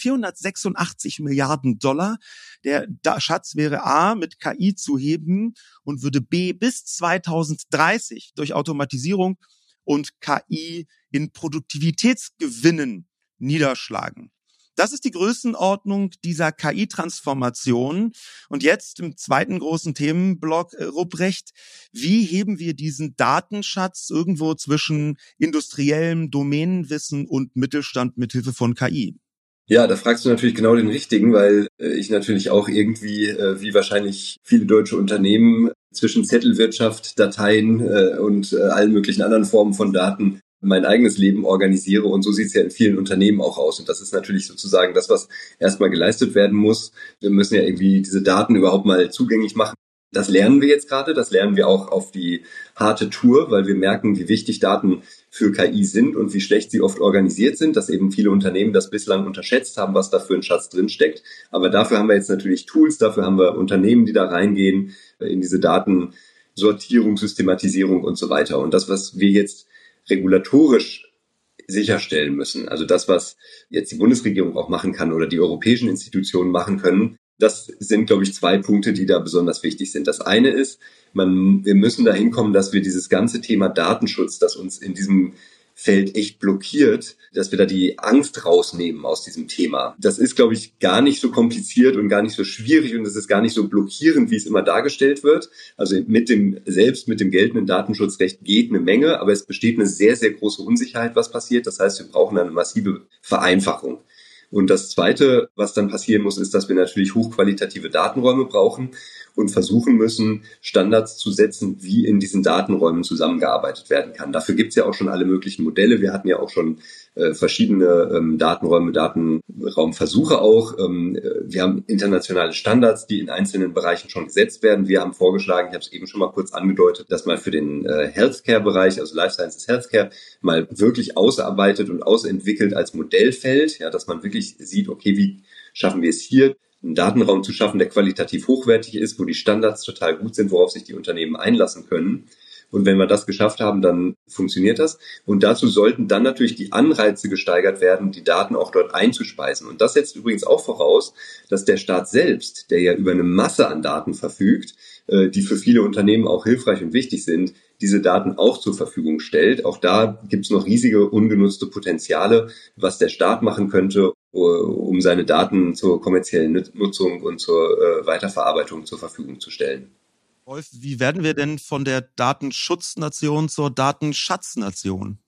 486 Milliarden $. Der Schatz wäre A, mit KI zu heben und würde B, bis 2030 durch Automatisierung und KI in Produktivitätsgewinnen niederschlagen. Das ist die Größenordnung dieser KI-Transformation. Und jetzt im zweiten großen Themenblock, Ruprecht, wie heben wir diesen Datenschatz irgendwo zwischen industriellem Domänenwissen und Mittelstand mithilfe von KI? Ja, da fragst du natürlich genau den Richtigen, weil ich natürlich auch irgendwie, wie wahrscheinlich viele deutsche Unternehmen, zwischen Zettelwirtschaft, Dateien und allen möglichen anderen Formen von Daten mein eigenes Leben organisiere. Und so sieht es ja in vielen Unternehmen auch aus. Und das ist natürlich sozusagen das, was erstmal geleistet werden muss. Wir müssen ja irgendwie diese Daten überhaupt mal zugänglich machen. Das lernen wir jetzt gerade. Das lernen wir auch auf die harte Tour, weil wir merken, wie wichtig Daten für KI sind und wie schlecht sie oft organisiert sind, dass eben viele Unternehmen das bislang unterschätzt haben, was da für ein Schatz drinsteckt. Aber dafür haben wir jetzt natürlich Tools, dafür haben wir Unternehmen, die da reingehen in diese Datensortierung, Systematisierung und so weiter. Und das, was wir jetzt regulatorisch sicherstellen müssen, also das, was jetzt die Bundesregierung auch machen kann oder die europäischen Institutionen machen können, Das sind, glaube ich, 2 Punkte, die da besonders wichtig sind. Das eine ist, wir müssen dahin kommen, dass wir dieses ganze Thema Datenschutz, das uns in diesem Feld echt blockiert, dass wir da die Angst rausnehmen aus diesem Thema. Das ist, glaube ich, gar nicht so kompliziert und gar nicht so schwierig und es ist gar nicht so blockierend, wie es immer dargestellt wird. Also mit dem geltenden Datenschutzrecht geht eine Menge, aber es besteht eine sehr, sehr große Unsicherheit, was passiert. Das heißt, wir brauchen eine massive Vereinfachung. Und das Zweite, was dann passieren muss, ist, dass wir natürlich hochqualitative Datenräume brauchen und versuchen müssen, Standards zu setzen, wie in diesen Datenräumen zusammengearbeitet werden kann. Dafür gibt es ja auch schon alle möglichen Modelle. Wir hatten ja auch schon verschiedene Datenräume, Datenraumversuche auch. Wir haben internationale Standards, die in einzelnen Bereichen schon gesetzt werden. Wir haben vorgeschlagen, ich habe es eben schon mal kurz angedeutet, dass mal für den Healthcare-Bereich, also Life Sciences Healthcare, mal wirklich ausarbeitet und ausentwickelt als Modellfeld, ja, dass man wirklich sieht, okay, wie schaffen wir es hier, einen Datenraum zu schaffen, der qualitativ hochwertig ist, wo die Standards total gut sind, worauf sich die Unternehmen einlassen können. Und wenn wir das geschafft haben, dann funktioniert das. Und dazu sollten dann natürlich die Anreize gesteigert werden, die Daten auch dort einzuspeisen. Und das setzt übrigens auch voraus, dass der Staat selbst, der ja über eine Masse an Daten verfügt, die für viele Unternehmen auch hilfreich und wichtig sind, diese Daten auch zur Verfügung stellt. Auch da gibt es noch riesige ungenutzte Potenziale, was der Staat machen könnte, um seine Daten zur kommerziellen Nutzung und zur Weiterverarbeitung zur Verfügung zu stellen. Wolf, wie werden wir denn von der Datenschutznation zur Datenschatznation?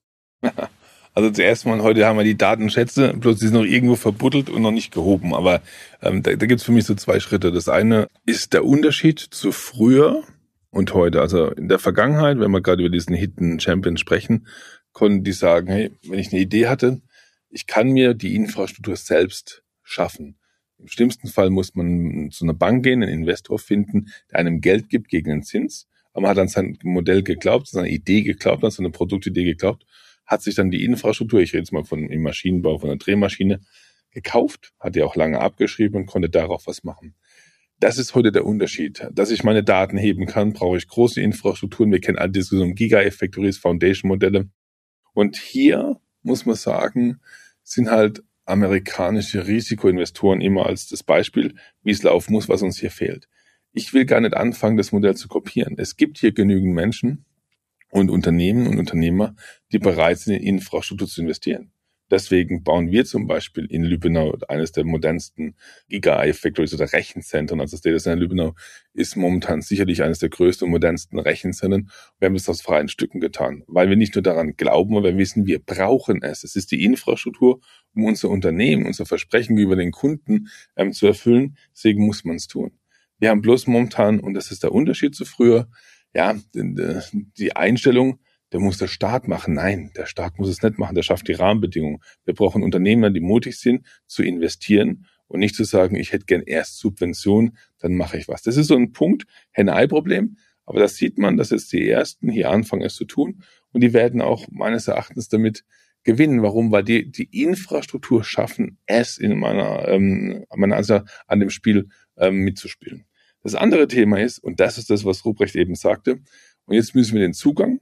Also zuerst mal, heute haben wir die Datenschätze, bloß die sind noch irgendwo verbuddelt und noch nicht gehoben. Aber da gibt es für mich so 2 Schritte. Das eine ist der Unterschied zu früher und heute. Also in der Vergangenheit, wenn wir gerade über diesen Hidden Champion sprechen, konnten die sagen, hey, wenn ich eine Idee hatte, ich kann mir die Infrastruktur selbst schaffen. Im schlimmsten Fall muss man zu einer Bank gehen, einen Investor finden, der einem Geld gibt gegen einen Zins. Aber man hat an sein Modell geglaubt, an seine Idee geglaubt, an seine Produktidee geglaubt, hat sich dann die Infrastruktur, ich rede jetzt mal im Maschinenbau, von einer Drehmaschine, gekauft, hat die auch lange abgeschrieben und konnte darauf was machen. Das ist heute der Unterschied. Dass ich meine Daten heben kann, brauche ich große Infrastrukturen. Wir kennen all diese so Giga-Factories, Foundation-Modelle. Und hier muss man sagen, sind halt amerikanische Risikoinvestoren immer als das Beispiel, wie es laufen muss, was uns hier fehlt. Ich will gar nicht anfangen, das Modell zu kopieren. Es gibt hier genügend Menschen und Unternehmen und Unternehmer, die bereit sind, in Infrastruktur zu investieren. Deswegen bauen wir zum Beispiel in Lübbenau eines der modernsten Giga-Factories oder Rechenzentren. Also das Data Center Lübbenau ist momentan sicherlich eines der größten und modernsten Rechenzentren. Wir haben es aus freien Stücken getan, weil wir nicht nur daran glauben, aber wir wissen, wir brauchen es. Es ist die Infrastruktur, um unser Unternehmen, unser Versprechen gegenüber den Kunden zu erfüllen. Deswegen muss man es tun. Wir haben bloß momentan, und das ist der Unterschied zu früher, ja, die Einstellung, der muss der Staat machen. Nein, der Staat muss es nicht machen. Der schafft die Rahmenbedingungen. Wir brauchen Unternehmer, die mutig sind, zu investieren und nicht zu sagen, ich hätte gern erst Subvention, dann mache ich was. Das ist so ein Punkt, Henne-Ei-Problem. Aber das sieht man, dass jetzt die Ersten hier anfangen, es zu tun. Und die werden auch meines Erachtens damit gewinnen. Warum? Weil die Infrastruktur schaffen, es in meiner Ansicht an dem Spiel mitzuspielen. Das andere Thema ist, und das ist das, was Ruprecht eben sagte, und jetzt müssen wir den Zugang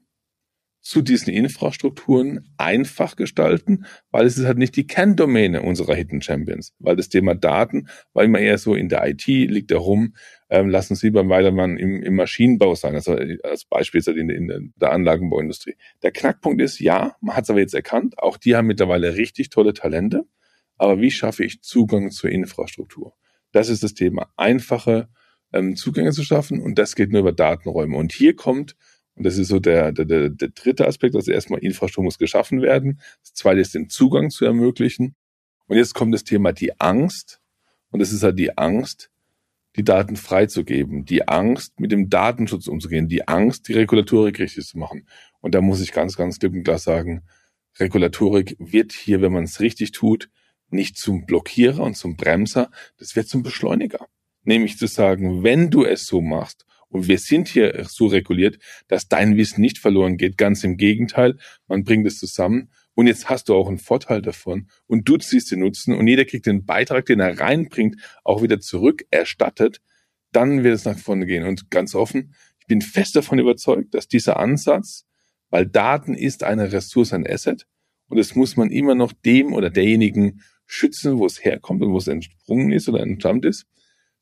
zu diesen Infrastrukturen einfach gestalten, weil es ist halt nicht die Kerndomäne unserer Hidden Champions. Weil das Thema Daten war immer eher so in der IT, liegt da rum, lassen Sie beim Weitermann im Maschinenbau sein, also als Beispiel in der Anlagenbauindustrie. Der Knackpunkt ist, ja, man hat es aber jetzt erkannt, auch die haben mittlerweile richtig tolle Talente, aber wie schaffe ich Zugang zur Infrastruktur? Das ist das Thema, einfache Zugänge zu schaffen und das geht nur über Datenräume. Und hier kommt, und das ist so der dritte Aspekt, also erstmal Infrastruktur muss geschaffen werden. Das zweite ist, den Zugang zu ermöglichen. Und jetzt kommt das Thema die Angst. Und das ist halt die Angst, die Daten freizugeben. Die Angst, mit dem Datenschutz umzugehen. Die Angst, die Regulatorik richtig zu machen. Und da muss ich ganz, ganz klipp und klar sagen, Regulatorik wird hier, wenn man es richtig tut, nicht zum Blockierer und zum Bremser. Das wird zum Beschleuniger. Nämlich zu sagen, wenn du es so machst, und wir sind hier so reguliert, dass dein Wissen nicht verloren geht. Ganz im Gegenteil, man bringt es zusammen und jetzt hast du auch einen Vorteil davon und du ziehst den Nutzen und jeder kriegt den Beitrag, den er reinbringt, auch wieder zurück erstattet. Dann wird es nach vorne gehen. Und ganz offen, ich bin fest davon überzeugt, dass dieser Ansatz, weil Daten ist eine Ressource, ein Asset und das muss man immer noch dem oder derjenigen schützen, wo es herkommt und wo es entsprungen ist oder entstammt ist.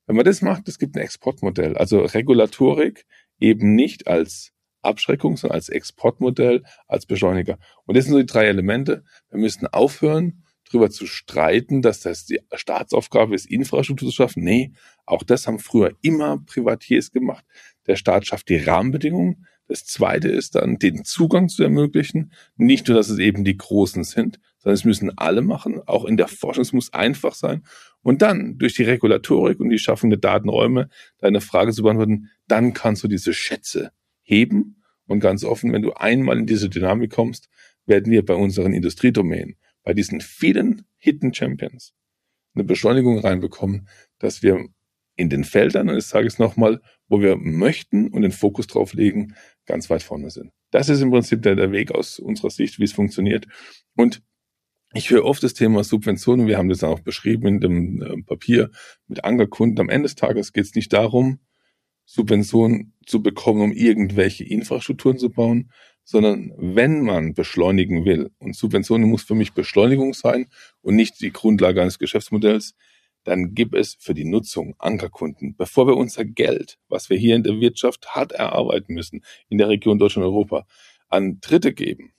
Wenn man das macht, es gibt ein Exportmodell. Also Regulatorik eben nicht als Abschreckung, sondern als Exportmodell, als Beschleuniger. Und das sind so die 3 Elemente. Wir müssen aufhören, darüber zu streiten, dass das die Staatsaufgabe ist, Infrastruktur zu schaffen. Nee, auch das haben früher immer Privatiers gemacht. Der Staat schafft die Rahmenbedingungen. Das Zweite ist dann, den Zugang zu ermöglichen. Nicht nur, dass es eben die Großen sind, sondern es müssen alle machen. Auch in der Forschung, es muss einfach sein. Und dann, durch die Regulatorik und die Schaffung der Datenräume, deine Frage zu beantworten, dann kannst du diese Schätze heben. Und ganz offen, wenn du einmal in diese Dynamik kommst, werden wir bei unseren Industriedomänen, bei diesen vielen Hidden Champions, eine Beschleunigung reinbekommen, dass wir in den Feldern, und jetzt sage ich es nochmal, wo wir möchten und den Fokus drauf legen, ganz weit vorne sind. Das ist im Prinzip der Weg aus unserer Sicht, wie es funktioniert. Und ich höre oft das Thema Subventionen, wir haben das auch beschrieben in dem Papier mit Ankerkunden. Am Ende des Tages geht es nicht darum, Subventionen zu bekommen, um irgendwelche Infrastrukturen zu bauen, sondern wenn man beschleunigen will, und Subventionen muss für mich Beschleunigung sein und nicht die Grundlage eines Geschäftsmodells, dann gibt es für die Nutzung Ankerkunden. Bevor wir unser Geld, was wir hier in der Wirtschaft hart erarbeiten müssen, in der Region Deutschland und Europa, an Dritte geben,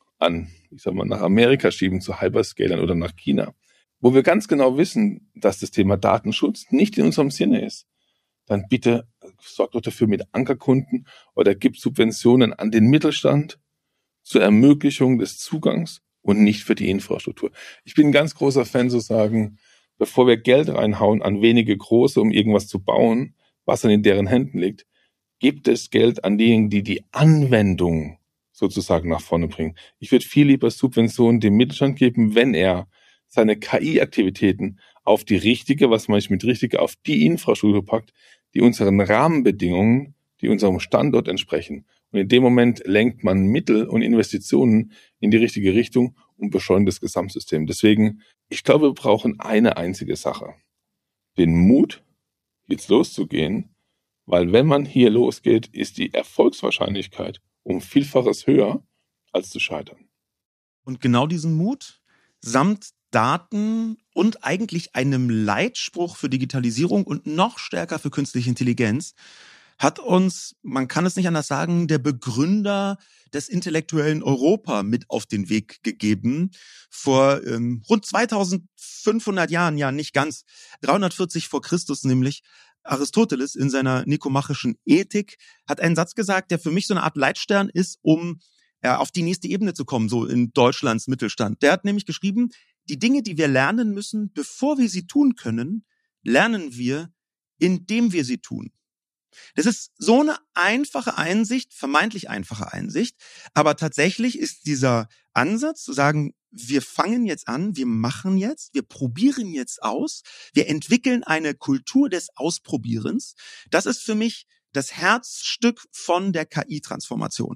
nach Amerika schieben, zu Hyperscalern oder nach China, wo wir ganz genau wissen, dass das Thema Datenschutz nicht in unserem Sinne ist, dann bitte sorgt doch dafür mit Ankerkunden oder gibt Subventionen an den Mittelstand zur Ermöglichung des Zugangs und nicht für die Infrastruktur. Ich bin ein ganz großer Fan zu sagen, bevor wir Geld reinhauen an wenige Große, um irgendwas zu bauen, was dann in deren Händen liegt, gibt es Geld an diejenigen, die die Anwendung sozusagen nach vorne bringen. Ich würde viel lieber Subventionen dem Mittelstand geben, wenn er seine KI-Aktivitäten auf die richtige, was meine ich mit richtige, auf die Infrastruktur packt, die unseren Rahmenbedingungen, die unserem Standort entsprechen. Und in dem Moment lenkt man Mittel und Investitionen in die richtige Richtung und beschleunigt das Gesamtsystem. Deswegen, ich glaube, wir brauchen eine einzige Sache. Den Mut, jetzt loszugehen, weil wenn man hier losgeht, ist die Erfolgswahrscheinlichkeit um Vielfaches höher, als zu scheitern. Und genau diesen Mut samt Daten und eigentlich einem Leitspruch für Digitalisierung und noch stärker für künstliche Intelligenz hat uns, man kann es nicht anders sagen, der Begründer des intellektuellen Europa mit auf den Weg gegeben. Vor rund 2500 Jahren, ja nicht ganz, 340 vor Christus nämlich, Aristoteles in seiner nikomachischen Ethik hat einen Satz gesagt, der für mich so eine Art Leitstern ist, um auf die nächste Ebene zu kommen, so in Deutschlands Mittelstand. Der hat nämlich geschrieben, die Dinge, die wir lernen müssen, bevor wir sie tun können, lernen wir, indem wir sie tun. Das ist so eine einfache Einsicht, vermeintlich einfache Einsicht, aber tatsächlich ist dieser Ansatz zu sagen, wir fangen jetzt an, wir machen jetzt, wir probieren jetzt aus, wir entwickeln eine Kultur des Ausprobierens. Das ist für mich das Herzstück von der KI-Transformation.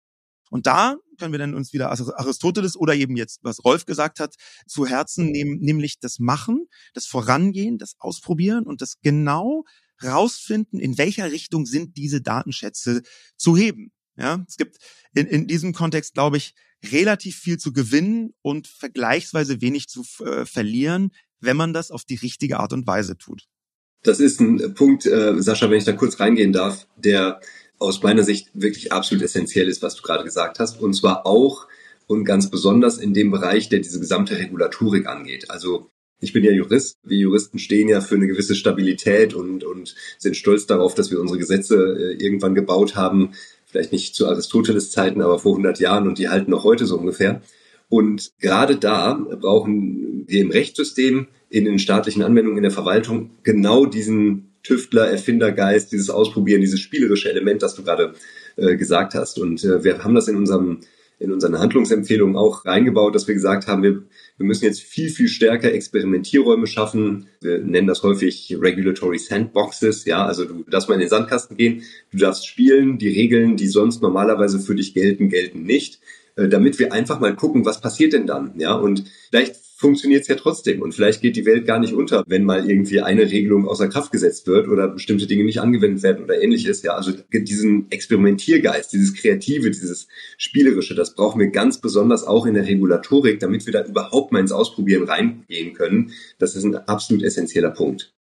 Und da können wir dann uns wieder Aristoteles oder eben jetzt, was Rolf gesagt hat, zu Herzen nehmen, nämlich das Machen, das Vorangehen, das Ausprobieren und das genau rausfinden, in welcher Richtung sind diese Datenschätze zu heben. Ja, es gibt in diesem Kontext, glaube ich, relativ viel zu gewinnen und vergleichsweise wenig zu verlieren, wenn man das auf die richtige Art und Weise tut. Das ist ein Punkt, Sascha, wenn ich da kurz reingehen darf, der aus meiner Sicht wirklich absolut essentiell ist, was du gerade gesagt hast. Und zwar auch und ganz besonders in dem Bereich, der diese gesamte Regulatorik angeht. Also ich bin ja Jurist. Wir Juristen stehen ja für eine gewisse Stabilität und sind stolz darauf, dass wir unsere Gesetze irgendwann gebaut haben. Vielleicht nicht zu Aristoteles Zeiten, aber vor 100 Jahren und die halten noch heute so ungefähr. Und gerade da brauchen wir im Rechtssystem, in den staatlichen Anwendungen, in der Verwaltung genau diesen Tüftler, Erfindergeist, dieses Ausprobieren, dieses spielerische Element, das du gerade gesagt hast. Und wir haben das in unseren Handlungsempfehlungen auch reingebaut, dass wir gesagt haben, wir müssen jetzt viel, viel stärker Experimentierräume schaffen. Wir nennen das häufig Regulatory Sandboxes. Ja, also du darfst mal in den Sandkasten gehen, du darfst spielen, die Regeln, die sonst normalerweise für dich gelten, gelten nicht, damit wir einfach mal gucken, was passiert denn dann? Ja, und vielleicht funktioniert es ja trotzdem und vielleicht geht die Welt gar nicht unter, wenn mal irgendwie eine Regelung außer Kraft gesetzt wird oder bestimmte Dinge nicht angewendet werden oder ähnliches. Ja, also diesen Experimentiergeist, dieses Kreative, dieses Spielerische, das brauchen wir ganz besonders auch in der Regulatorik, damit wir da überhaupt mal ins Ausprobieren reingehen können. Das ist ein absolut essentieller Punkt.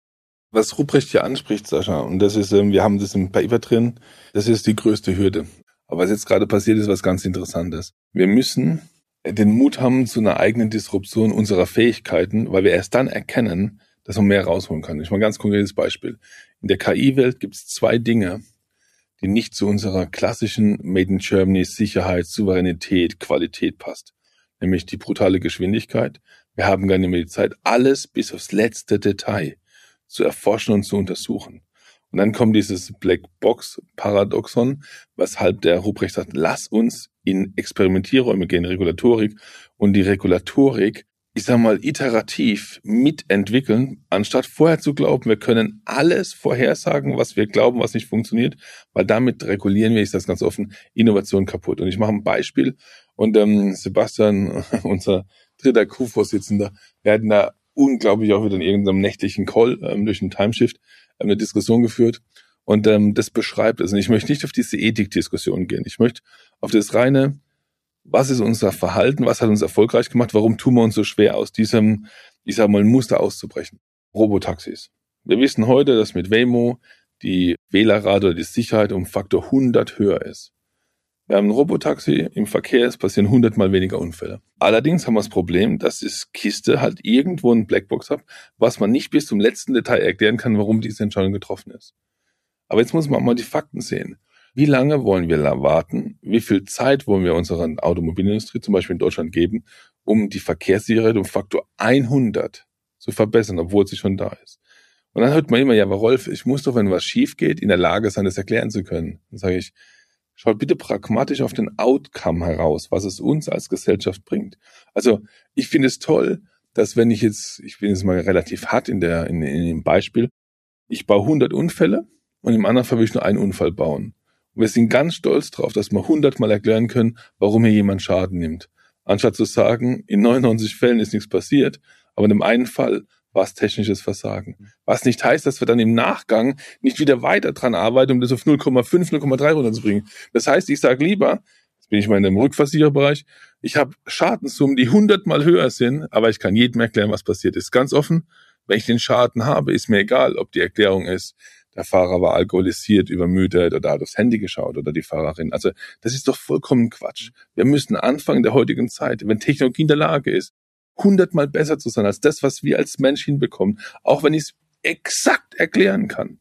Was Ruprecht hier anspricht, Sascha, und das ist, wir haben das im Paper drin, das ist die größte Hürde. Aber was jetzt gerade passiert ist, was ganz Interessantes. Wir müssen den Mut haben zu einer eigenen Disruption unserer Fähigkeiten, weil wir erst dann erkennen, dass man mehr rausholen kann. Ich mache ein ganz konkretes Beispiel. In der KI-Welt gibt es 2 Dinge, die nicht zu unserer klassischen Made in Germany Sicherheit, Souveränität, Qualität passt. Nämlich die brutale Geschwindigkeit. Wir haben gar nicht mehr die Zeit, alles bis aufs letzte Detail zu erforschen und zu untersuchen. Und dann kommt dieses Blackbox-Paradoxon, weshalb der Ruprecht sagt, lass uns in Experimentierräume gehen, Regulatorik, und die Regulatorik, ich sag mal, iterativ mitentwickeln, anstatt vorher zu glauben, wir können alles vorhersagen, was wir glauben, was nicht funktioniert, weil damit regulieren wir, ich sage es ganz offen, Innovation kaputt. Und ich mache ein Beispiel und Sebastian, unser dritter Co-Vorsitzender, wir hatten da unglaublich auch wieder in irgendeinem nächtlichen Call durch einen Timeshift eine Diskussion geführt und das beschreibt es. Und ich möchte nicht auf diese Ethikdiskussion gehen. Ich möchte auf das reine, was ist unser Verhalten, was hat uns erfolgreich gemacht, warum tun wir uns so schwer, aus diesem, ich sage mal, Muster auszubrechen. Robotaxis. Wir wissen heute, dass mit Waymo die Wählerrate oder die Sicherheit um Faktor 100 höher ist. Wir haben ein Robotaxi im Verkehr, es passieren 100-mal weniger Unfälle. Allerdings haben wir das Problem, dass die Kiste halt irgendwo eine Blackbox hat, was man nicht bis zum letzten Detail erklären kann, warum diese Entscheidung getroffen ist. Aber jetzt muss man mal die Fakten sehen. Wie lange wollen wir da warten? Wie viel Zeit wollen wir unserer Automobilindustrie zum Beispiel in Deutschland geben, um die Verkehrssicherheit um Faktor 100 zu verbessern, obwohl sie schon da ist? Und dann hört man immer, ja, aber Rolf, ich muss doch, wenn was schief geht, in der Lage sein, das erklären zu können. Dann sage ich, schaut bitte pragmatisch auf den Outcome heraus, was es uns als Gesellschaft bringt. Also ich finde es toll, dass wenn ich bin jetzt mal relativ hart in dem Beispiel, ich baue 100 Unfälle und im anderen Fall will ich nur einen Unfall bauen. Und wir sind ganz stolz drauf, dass wir 100-mal erklären können, warum hier jemand Schaden nimmt. Anstatt zu sagen, in 99 Fällen ist nichts passiert, aber in dem einen Fall war es technisches Versagen. Was nicht heißt, dass wir dann im Nachgang nicht wieder weiter dran arbeiten, um das auf 0,5, 0,3 runterzubringen. Das heißt, ich sage lieber, jetzt bin ich mal in dem Rückversichererbereich, ich habe Schadenssummen, die 100-mal höher sind, aber ich kann jedem erklären, was passiert ist. Ganz offen, wenn ich den Schaden habe, ist mir egal, ob die Erklärung ist, der Fahrer war alkoholisiert, übermüdet oder hat aufs Handy geschaut oder die Fahrerin. Also das ist doch vollkommen Quatsch. Wir müssen anfangen in der heutigen Zeit, wenn Technologie in der Lage ist, 100-mal besser zu sein als das, was wir als Mensch hinbekommen, auch wenn ich es exakt erklären kann,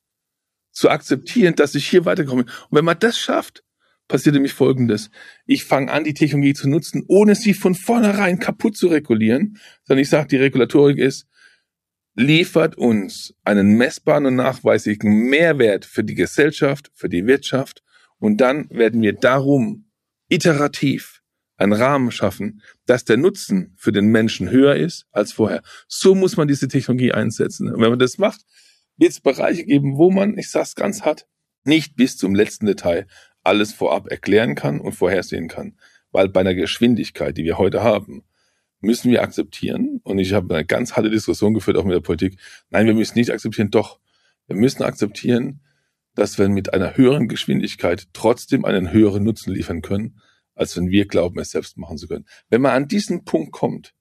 zu akzeptieren, dass ich hier weiterkomme. Und wenn man das schafft, passiert nämlich Folgendes. Ich fange an, die Technologie zu nutzen, ohne sie von vornherein kaputt zu regulieren, sondern ich sage, die Regulatorik ist, liefert uns einen messbaren und nachweislichen Mehrwert für die Gesellschaft, für die Wirtschaft, und dann werden wir darum iterativ einen Rahmen schaffen, dass der Nutzen für den Menschen höher ist als vorher. So muss man diese Technologie einsetzen. Und wenn man das macht, wird es Bereiche geben, wo man, ich sage es ganz hart, nicht bis zum letzten Detail alles vorab erklären kann und vorhersehen kann. Weil bei einer Geschwindigkeit, die wir heute haben, müssen wir akzeptieren, und ich habe eine ganz harte Diskussion geführt, auch mit der Politik, nein, wir müssen nicht akzeptieren, doch, wir müssen akzeptieren, dass wir mit einer höheren Geschwindigkeit trotzdem einen höheren Nutzen liefern können, als wenn wir glauben, es selbst machen zu können. Wenn man an diesen Punkt kommt,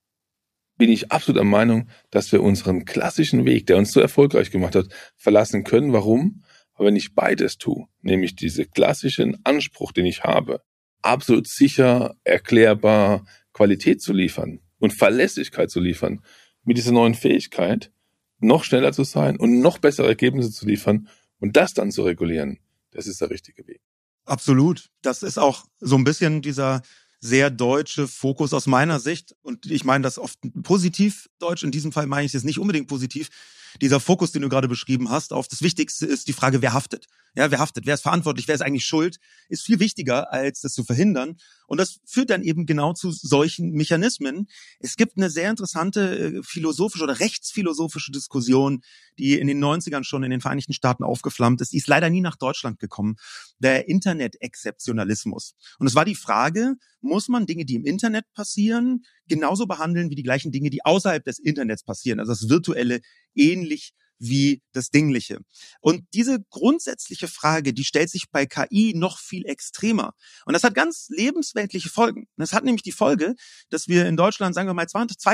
bin ich absolut der Meinung, dass wir unseren klassischen Weg, der uns so erfolgreich gemacht hat, verlassen können. Warum? Aber wenn ich beides tue, nämlich diesen klassischen Anspruch, den ich habe, absolut sicher, erklärbar, Qualität zu liefern und Verlässlichkeit zu liefern, mit dieser neuen Fähigkeit noch schneller zu sein und noch bessere Ergebnisse zu liefern und das dann zu regulieren, das ist der richtige Weg. Absolut. Das ist auch so ein bisschen dieser sehr deutsche Fokus aus meiner Sicht. Und ich meine das oft positiv deutsch. In diesem Fall meine ich es nicht unbedingt positiv. Dieser Fokus, den du gerade beschrieben hast, auf das Wichtigste ist die Frage, wer haftet? Ja, wer haftet? Wer ist verantwortlich? Wer ist eigentlich schuld? Ist viel wichtiger, als das zu verhindern. Und das führt dann eben genau zu solchen Mechanismen. Es gibt eine sehr interessante philosophische oder rechtsphilosophische Diskussion, die in den 90ern schon in den Vereinigten Staaten aufgeflammt ist. Die ist leider nie nach Deutschland gekommen. Der Internet-Exzeptionalismus. Und es war die Frage, muss man Dinge, die im Internet passieren, genauso behandeln wie die gleichen Dinge, die außerhalb des Internets passieren? Also das Virtuelle ähnlich wie das Dingliche. Und diese grundsätzliche Frage, die stellt sich bei KI noch viel extremer. Und das hat ganz lebensweltliche Folgen. Das hat nämlich die Folge, dass wir in Deutschland, sagen wir mal,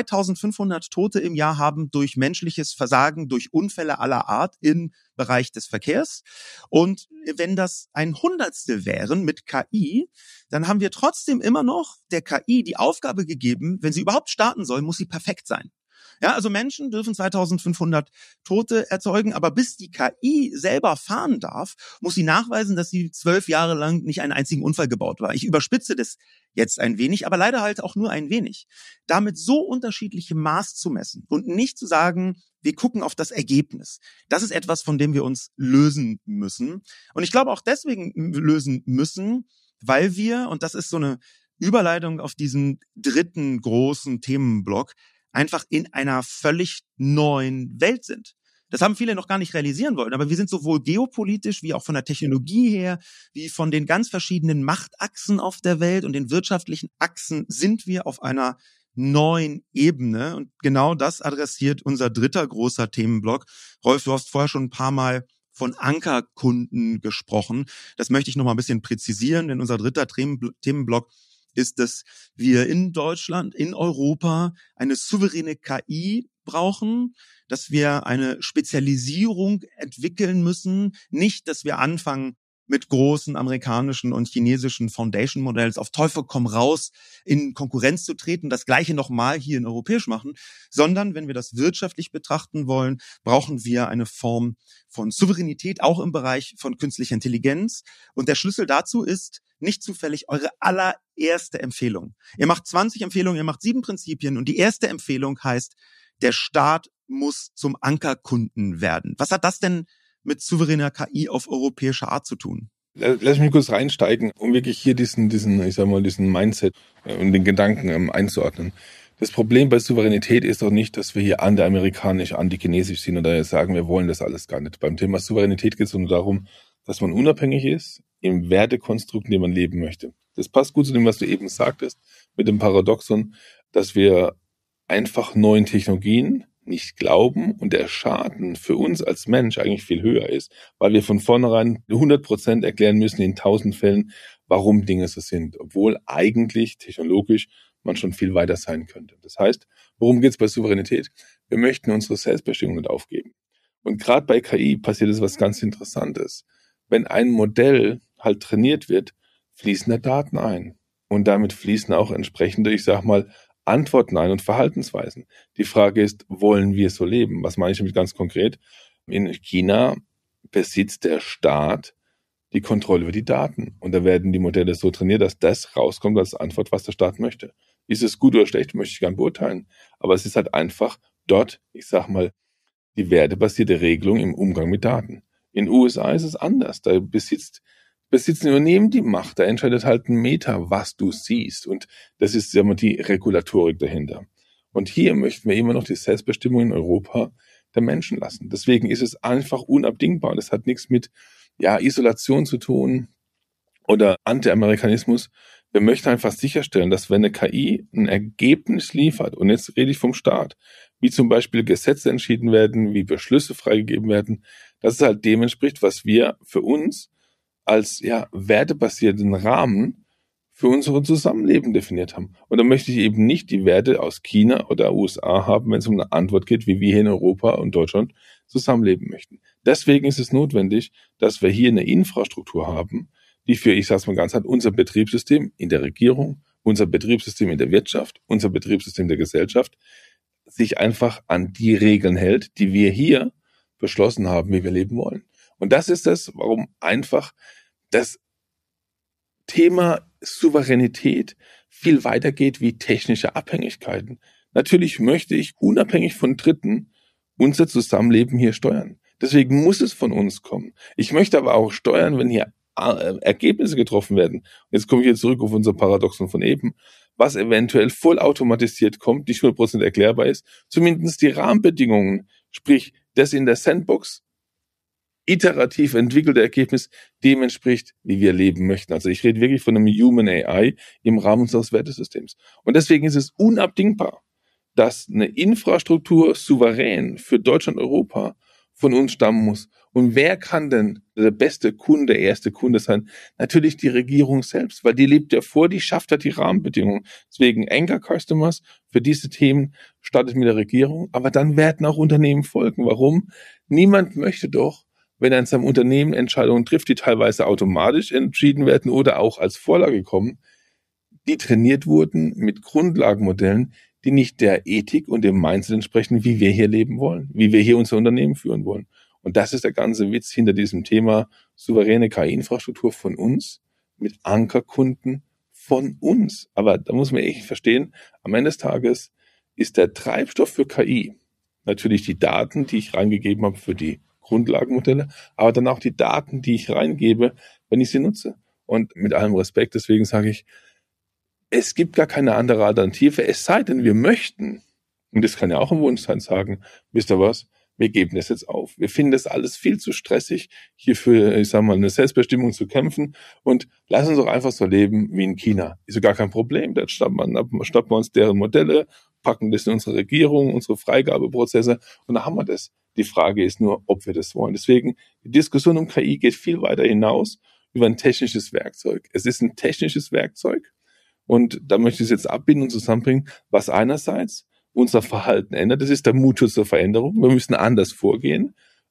2500 Tote im Jahr haben durch menschliches Versagen, durch Unfälle aller Art im Bereich des Verkehrs. Und wenn das 100stel wären mit KI, dann haben wir trotzdem immer noch der KI die Aufgabe gegeben, wenn sie überhaupt starten soll, muss sie perfekt sein. Ja, also Menschen dürfen 2500 Tote erzeugen, aber bis die KI selber fahren darf, muss sie nachweisen, dass sie 12 Jahre lang nicht einen einzigen Unfall gebaut war. Ich überspitze das jetzt ein wenig, aber leider halt auch nur ein wenig. Damit so unterschiedliche Maß zu messen und nicht zu sagen, wir gucken auf das Ergebnis. Das ist etwas, von dem wir uns lösen müssen. Und ich glaube auch deswegen lösen müssen, weil wir, und das ist so eine Überleitung auf diesen dritten großen Themenblock, einfach in einer völlig neuen Welt sind. Das haben viele noch gar nicht realisieren wollen, aber wir sind sowohl geopolitisch wie auch von der Technologie her, wie von den ganz verschiedenen Machtachsen auf der Welt und den wirtschaftlichen Achsen sind wir auf einer neuen Ebene. Und genau das adressiert unser dritter großer Themenblock. Rolf, du hast vorher schon ein paar Mal von Ankerkunden gesprochen. Das möchte ich noch mal ein bisschen präzisieren, denn unser dritter Themenblock ist, dass wir in Deutschland, in Europa eine souveräne KI brauchen, dass wir eine Spezialisierung entwickeln müssen, nicht, dass wir anfangen, mit großen amerikanischen und chinesischen Foundation Modells auf Teufel komm raus in Konkurrenz zu treten, das Gleiche nochmal hier in europäisch machen, sondern wenn wir das wirtschaftlich betrachten wollen, brauchen wir eine Form von Souveränität, auch im Bereich von künstlicher Intelligenz. Und der Schlüssel dazu ist nicht zufällig eure allererste Empfehlung. Ihr macht 20 Empfehlungen, ihr macht 7 Prinzipien und die erste Empfehlung heißt, der Staat muss zum Ankerkunden werden. Was hat das denn mit souveräner KI auf europäischer Art zu tun? Lass mich kurz reinsteigen, um wirklich hier diesen Mindset und den Gedanken einzuordnen. Das Problem bei Souveränität ist doch nicht, dass wir hier anti-amerikanisch, anti-chinesisch sind oder sagen, wir wollen das alles gar nicht. Beim Thema Souveränität geht es nur darum, dass man unabhängig ist im Wertekonstrukt, in dem man leben möchte. Das passt gut zu dem, was du eben sagtest, mit dem Paradoxon, dass wir einfach neuen Technologien nicht glauben und der Schaden für uns als Mensch eigentlich viel höher ist, weil wir von vornherein 100% erklären müssen in 1000 Fällen, warum Dinge so sind, obwohl eigentlich technologisch man schon viel weiter sein könnte. Das heißt, worum geht es bei Souveränität? Wir möchten unsere Selbstbestimmung nicht aufgeben. Und gerade bei KI passiert es was ganz Interessantes. Wenn ein Modell halt trainiert wird, fließen da Daten ein. Und damit fließen auch entsprechende, Antworten ein und Verhaltensweisen. Die Frage ist, wollen wir so leben? Was meine ich damit ganz konkret? In China besitzt der Staat die Kontrolle über die Daten. Und da werden die Modelle so trainiert, dass das rauskommt als Antwort, was der Staat möchte. Ist es gut oder schlecht, möchte ich gar nicht beurteilen. Aber es ist halt einfach dort, die wertebasierte Regelung im Umgang mit Daten. In den USA ist es anders. Da besitzen Unternehmen die Macht. Da entscheidet halt ein Meta, was du siehst. Und das ist die Regulatorik dahinter. Und hier möchten wir immer noch die Selbstbestimmung in Europa der Menschen lassen. Deswegen ist es einfach unabdingbar. Das hat nichts mit Isolation zu tun oder Anti-Amerikanismus. Wir möchten einfach sicherstellen, dass wenn eine KI ein Ergebnis liefert, und jetzt rede ich vom Staat, wie zum Beispiel Gesetze entschieden werden, wie Beschlüsse freigegeben werden, dass es halt dem entspricht, was wir für uns als wertebasierten Rahmen für unser Zusammenleben definiert haben. Und da möchte ich eben nicht die Werte aus China oder USA haben, wenn es um eine Antwort geht, wie wir hier in Europa und Deutschland zusammenleben möchten. Deswegen ist es notwendig, dass wir hier eine Infrastruktur haben, die für, unser Betriebssystem in der Regierung, unser Betriebssystem in der Wirtschaft, unser Betriebssystem der Gesellschaft sich einfach an die Regeln hält, die wir hier beschlossen haben, wie wir leben wollen. Und das ist das, warum einfach das Thema Souveränität viel weiter geht wie technische Abhängigkeiten. Natürlich möchte ich unabhängig von Dritten unser Zusammenleben hier steuern. Deswegen muss es von uns kommen. Ich möchte aber auch steuern, wenn hier Ergebnisse getroffen werden. Und jetzt komme ich hier zurück auf unser Paradoxon von eben, was eventuell vollautomatisiert kommt, nicht 100% erklärbar ist, zumindest die Rahmenbedingungen, sprich das in der Sandbox iterativ entwickelte Ergebnis dem entspricht, wie wir leben möchten. Also ich rede wirklich von einem Human AI im Rahmen unseres Wertesystems. Und deswegen ist es unabdingbar, dass eine Infrastruktur souverän für Deutschland und Europa von uns stammen muss. Und wer kann denn der beste Kunde, der erste Kunde sein? Natürlich die Regierung selbst, weil die lebt ja vor, die schafft ja die Rahmenbedingungen. Deswegen Anchor Customers für diese Themen startet mit der Regierung, aber dann werden auch Unternehmen folgen. Warum? Niemand möchte doch, wenn er in seinem Unternehmen Entscheidungen trifft, die teilweise automatisch entschieden werden oder auch als Vorlage kommen, die trainiert wurden mit Grundlagenmodellen, die nicht der Ethik und dem Mindset entsprechen, wie wir hier leben wollen, wie wir hier unser Unternehmen führen wollen. Und das ist der ganze Witz hinter diesem Thema souveräne KI-Infrastruktur von uns mit Ankerkunden von uns. Aber da muss man echt verstehen, am Ende des Tages ist der Treibstoff für KI natürlich die Daten, die ich reingegeben habe für die Grundlagenmodelle, aber dann auch die Daten, die ich reingebe, wenn ich sie nutze. Und mit allem Respekt, deswegen sage ich, es gibt gar keine andere Alternative, es sei denn, wir möchten, und das kann ja auch ein Wunsch sein, sagen, wisst ihr was, wir geben das jetzt auf. Wir finden das alles viel zu stressig, hier für, ich sag mal, eine Selbstbestimmung zu kämpfen und lassen uns doch einfach so leben wie in China. Ist ja gar kein Problem. Da schnappen wir uns deren Modelle, packen das in unsere Regierung, unsere Freigabeprozesse und dann haben wir das. Die Frage ist nur, ob wir das wollen. Deswegen, die Diskussion um KI geht viel weiter hinaus über ein technisches Werkzeug. Es ist ein technisches Werkzeug und da möchte ich es jetzt abbinden und zusammenbringen, was einerseits unser Verhalten ändert. Das ist der Mut zur Veränderung. Wir müssen anders vorgehen,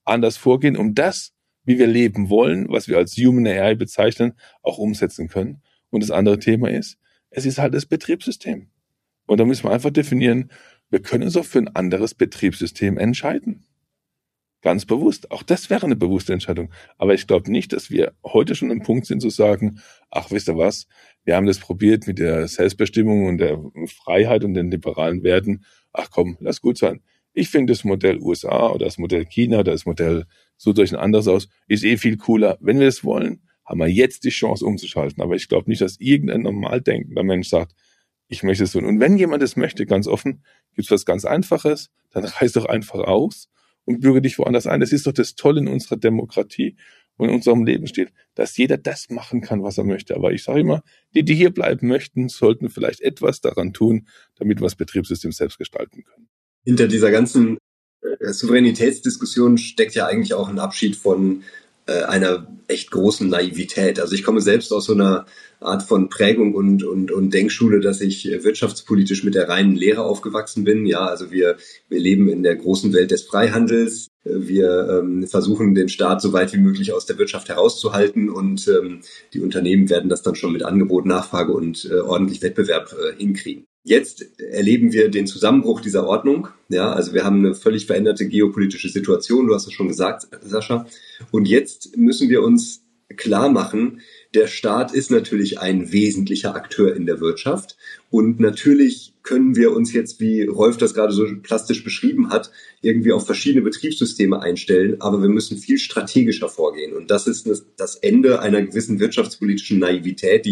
um das, wie wir leben wollen, was wir als Human AI bezeichnen, auch umsetzen können. Und das andere Thema ist, es ist halt das Betriebssystem. Und da müssen wir einfach definieren, wir können uns auch für ein anderes Betriebssystem entscheiden. Ganz bewusst. Auch das wäre eine bewusste Entscheidung. Aber ich glaube nicht, dass wir heute schon am Punkt sind zu sagen, ach, wisst ihr was, wir haben das probiert mit der Selbstbestimmung und der Freiheit und den liberalen Werten. Ach komm, lass gut sein. Ich finde das Modell USA oder das Modell China oder das Modell so durch ein anderes aus, ist viel cooler. Wenn wir es wollen, haben wir jetzt die Chance umzuschalten. Aber ich glaube nicht, dass irgendein normal denkender Mensch sagt, ich möchte es tun. Und wenn jemand es möchte, ganz offen, gibt es was ganz Einfaches, dann reiß doch einfach aus und bürge dich woanders ein. Das ist doch das Tolle in unserer Demokratie und in unserem Lebensstil, dass jeder das machen kann, was er möchte. Aber ich sage immer, die hier bleiben möchten, sollten vielleicht etwas daran tun, damit wir das Betriebssystem selbst gestalten können. Hinter dieser ganzen Souveränitätsdiskussion steckt ja eigentlich auch ein Abschied von einer echt großen Naivität. Also ich komme selbst aus so einer Art von Prägung und Denkschule, dass ich wirtschaftspolitisch mit der reinen Lehre aufgewachsen bin. Ja, also wir leben in der großen Welt des Freihandels. Wir versuchen, den Staat so weit wie möglich aus der Wirtschaft herauszuhalten und die Unternehmen werden das dann schon mit Angebot, Nachfrage und ordentlich Wettbewerb hinkriegen. Jetzt erleben wir den Zusammenbruch dieser Ordnung. Ja, also wir haben eine völlig veränderte geopolitische Situation. Du hast es schon gesagt, Sascha. Und jetzt müssen wir uns klar machen, der Staat ist natürlich ein wesentlicher Akteur in der Wirtschaft. Und natürlich können wir uns jetzt, wie Rolf das gerade so plastisch beschrieben hat, irgendwie auf verschiedene Betriebssysteme einstellen. Aber wir müssen viel strategischer vorgehen. Und das ist das Ende einer gewissen wirtschaftspolitischen Naivität,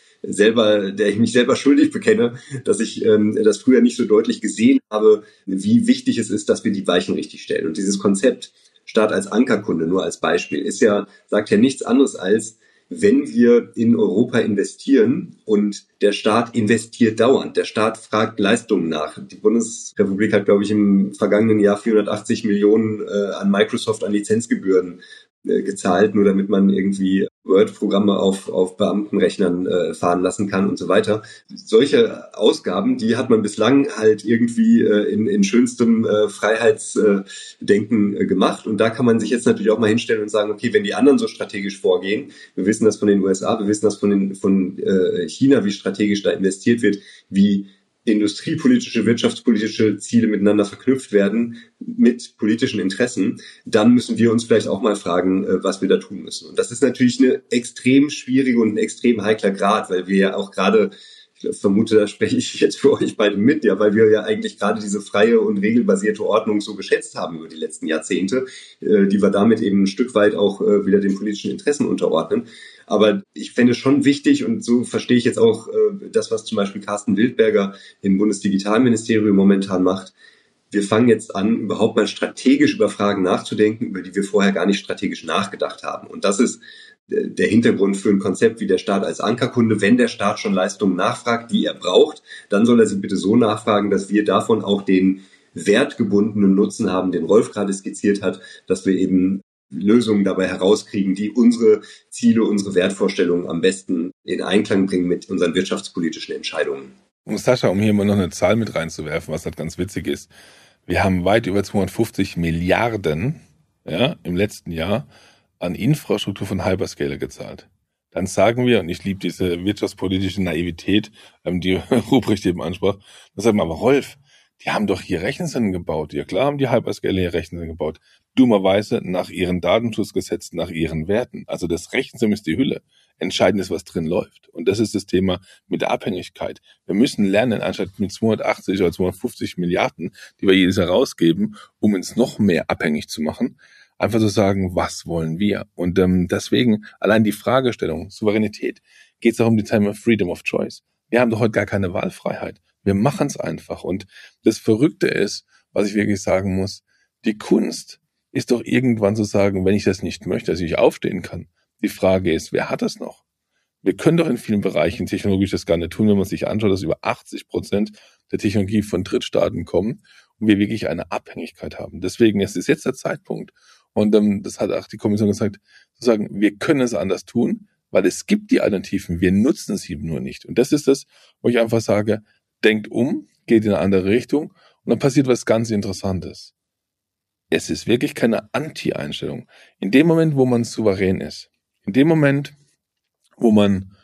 der ich mich selber schuldig bekenne, dass ich das früher nicht so deutlich gesehen habe, wie wichtig es ist, dass wir die Weichen richtig stellen. Und dieses Konzept Staat als Ankerkunde, nur als Beispiel, sagt ja nichts anderes als, wenn wir in Europa investieren und der Staat investiert dauernd. Der Staat fragt Leistungen nach. Die Bundesrepublik hat, glaube ich, im vergangenen Jahr 480 Millionen an Microsoft an Lizenzgebühren gezahlt, nur damit man irgendwie Word-Programme auf Beamtenrechnern fahren lassen kann und so weiter. Solche Ausgaben, die hat man bislang halt irgendwie in schönstem Freiheitsdenken gemacht. Und da kann man sich jetzt natürlich auch mal hinstellen und sagen, okay, wenn die anderen so strategisch vorgehen, wir wissen das von den USA, wir wissen das von China, wie strategisch da investiert wird, wie industriepolitische, wirtschaftspolitische Ziele miteinander verknüpft werden mit politischen Interessen, dann müssen wir uns vielleicht auch mal fragen, was wir da tun müssen. Und das ist natürlich eine extrem schwierige und ein extrem heikler Grad, weil wir ja auch gerade, ich vermute, da spreche ich jetzt für euch beide mit, ja, weil wir ja eigentlich gerade diese freie und regelbasierte Ordnung so geschätzt haben über die letzten Jahrzehnte, die wir damit eben ein Stück weit auch wieder den politischen Interessen unterordnen. Aber ich fände es schon wichtig, und so verstehe ich jetzt auch das, was zum Beispiel Carsten Wildberger im Bundesdigitalministerium momentan macht. Wir fangen jetzt an, überhaupt mal strategisch über Fragen nachzudenken, über die wir vorher gar nicht strategisch nachgedacht haben. Und das ist der Hintergrund für ein Konzept wie der Staat als Ankerkunde. Wenn der Staat schon Leistungen nachfragt, die er braucht, dann soll er sie bitte so nachfragen, dass wir davon auch den wertgebundenen Nutzen haben, den Rolf gerade skizziert hat, dass wir eben Lösungen dabei herauskriegen, die unsere Ziele, unsere Wertvorstellungen am besten in Einklang bringen mit unseren wirtschaftspolitischen Entscheidungen. Und Sascha, um hier mal noch eine Zahl mit reinzuwerfen, was halt ganz witzig ist, wir haben weit über 250 Milliarden im letzten Jahr an Infrastruktur von Hyperscaler gezahlt. Dann sagen wir, und ich liebe diese wirtschaftspolitische Naivität, die Ruprecht eben ansprach, dann sagen wir, aber Rolf, die haben doch hier Rechenzentren gebaut. Ja klar haben die Hyperscaler hier Rechenzentren gebaut. Dummerweise nach ihren Datenschutzgesetzen, nach ihren Werten. Also das Rechenzentrum ist die Hülle. Entscheidend ist, was drin läuft. Und das ist das Thema mit der Abhängigkeit. Wir müssen lernen, anstatt mit 280 oder 250 Milliarden, die wir jedes Jahr rausgeben, um uns noch mehr abhängig zu machen, einfach zu sagen, was wollen wir? Und deswegen allein die Fragestellung, Souveränität, geht es auch um die Thema Freedom of Choice. Wir haben doch heute gar keine Wahlfreiheit. Wir machen es einfach. Und das Verrückte ist, was ich wirklich sagen muss, die Kunst ist doch irgendwann zu sagen, wenn ich das nicht möchte, dass ich aufstehen kann. Die Frage ist, wer hat das noch? Wir können doch in vielen Bereichen technologisch das gar nicht tun, wenn man sich anschaut, dass über 80% der Technologie von Drittstaaten kommen und wir wirklich eine Abhängigkeit haben. Deswegen ist es jetzt der Zeitpunkt. Und das hat auch die Kommission gesagt, zu sagen, wir können es anders tun, weil es gibt die Alternativen, wir nutzen sie nur nicht. Und das ist das, wo ich einfach sage, denkt um, geht in eine andere Richtung und dann passiert was ganz Interessantes. Es ist wirklich keine Anti-Einstellung. In dem Moment, wo man souverän ist, in dem Moment, wo man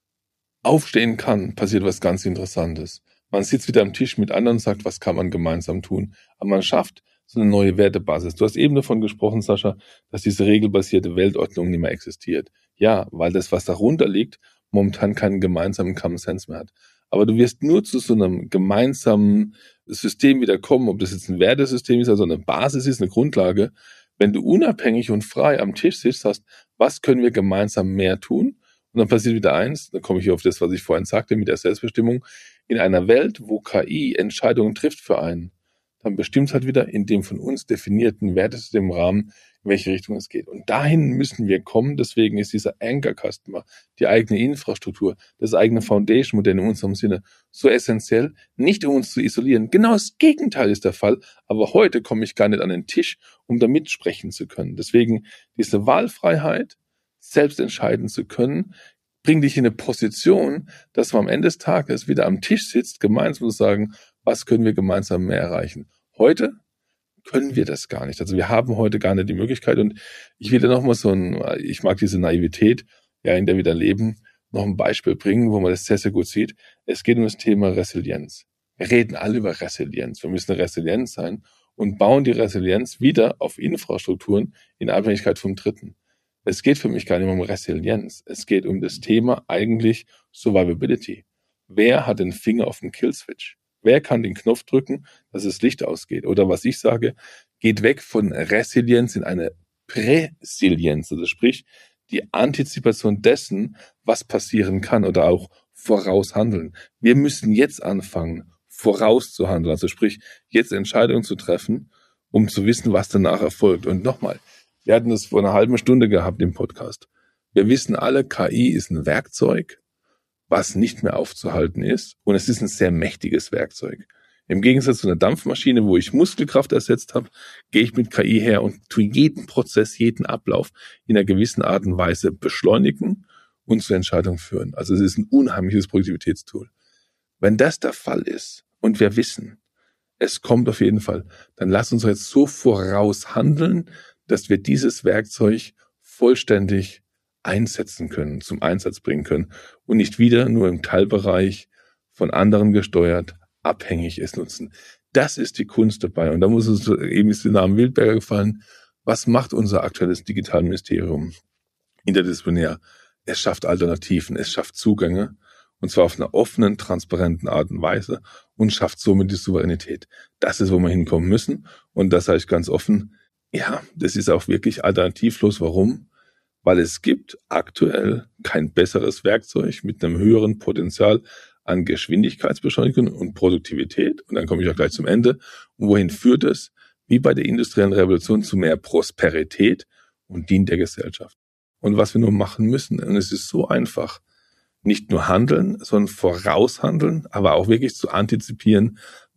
aufstehen kann, passiert was ganz Interessantes. Man sitzt wieder am Tisch mit anderen und sagt, was kann man gemeinsam tun? Aber man schafft so eine neue Wertebasis. Du hast eben davon gesprochen, Sascha, dass diese regelbasierte Weltordnung nicht mehr existiert. Ja, weil das, was darunter liegt, momentan keinen gemeinsamen Common Sense mehr hat. Aber du wirst nur zu so einem gemeinsamen System wieder kommen, ob das jetzt ein Wertesystem ist, also eine Basis ist, eine Grundlage, wenn du unabhängig und frei am Tisch sitzt, hast, was können wir gemeinsam mehr tun? Und dann passiert wieder eins, dann komme ich hier auf das, was ich vorhin sagte, mit der Selbstbestimmung. In einer Welt, wo KI Entscheidungen trifft für einen, dann bestimmt es halt wieder in dem von uns definierten Wertesystem Rahmen, in welche Richtung es geht. Und dahin müssen wir kommen. Deswegen ist dieser Anchor Customer, die eigene Infrastruktur, das eigene Foundation-Modell in unserem Sinne so essentiell, nicht um uns zu isolieren. Genau das Gegenteil ist der Fall. Aber heute komme ich gar nicht an den Tisch, um da mitsprechen zu können. Deswegen diese Wahlfreiheit, selbst entscheiden zu können, bringt dich in eine Position, dass man am Ende des Tages wieder am Tisch sitzt, gemeinsam zu sagen, was können wir gemeinsam mehr erreichen. Heute können wir das gar nicht. Also wir haben heute gar nicht die Möglichkeit und ich will da nochmal ich mag diese Naivität, in der wir da leben, noch ein Beispiel bringen, wo man das sehr, sehr gut sieht. Es geht um das Thema Resilienz. Wir reden alle über Resilienz. Wir müssen resilient sein und bauen die Resilienz wieder auf Infrastrukturen in Abhängigkeit vom Dritten. Es geht für mich gar nicht mehr um Resilienz. Es geht um das Thema eigentlich Survivability. Wer hat den Finger auf den Killswitch? Wer kann den Knopf drücken, dass das Licht ausgeht? Oder was ich sage, geht weg von Resilienz in eine Präsilienz. Also sprich, die Antizipation dessen, was passieren kann oder auch voraushandeln. Wir müssen jetzt anfangen, vorauszuhandeln. Also sprich, jetzt Entscheidungen zu treffen, um zu wissen, was danach erfolgt. Und nochmal, wir hatten das vor einer halben Stunde gehabt im Podcast. Wir wissen alle, KI ist ein Werkzeug, was nicht mehr aufzuhalten ist. Und es ist ein sehr mächtiges Werkzeug. Im Gegensatz zu einer Dampfmaschine, wo ich Muskelkraft ersetzt habe, gehe ich mit KI her und tue jeden Prozess, jeden Ablauf in einer gewissen Art und Weise beschleunigen und zur Entscheidung führen. Also es ist ein unheimliches Produktivitätstool. Wenn das der Fall ist und wir wissen, es kommt auf jeden Fall, dann lass uns jetzt so voraus handeln, dass wir dieses Werkzeug vollständig einsetzen können, zum Einsatz bringen können und nicht wieder nur im Teilbereich von anderen gesteuert, abhängig es nutzen. Das ist die Kunst dabei. Und da muss uns eben ist der Name Wildberger gefallen. Was macht unser aktuelles Digitalministerium interdisziplinär? Es schafft Alternativen, es schafft Zugänge und zwar auf einer offenen, transparenten Art und Weise und schafft somit die Souveränität. Das ist, wo wir hinkommen müssen und das sage ich ganz offen. Ja, das ist auch wirklich alternativlos. Warum? Weil es gibt aktuell kein besseres Werkzeug mit einem höheren Potenzial an Geschwindigkeitsbeschleunigung und Produktivität. Und dann komme ich auch gleich zum Ende. Und wohin führt es? Wie bei der industriellen Revolution zu mehr Prosperität und dient der Gesellschaft. Und was wir nur machen müssen, und es ist so einfach, nicht nur handeln, sondern voraushandeln, aber auch wirklich zu antizipieren,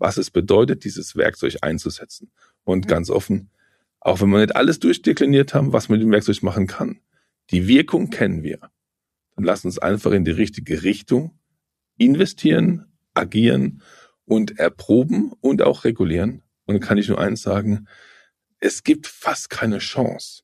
was es bedeutet, dieses Werkzeug einzusetzen. Und ganz offen, auch wenn wir nicht alles durchdekliniert haben, was man mit dem Werkzeug machen kann, die Wirkung kennen wir. Dann lasst uns einfach in die richtige Richtung investieren, agieren und erproben und auch regulieren. Und dann kann ich nur eins sagen, es gibt fast keine Chance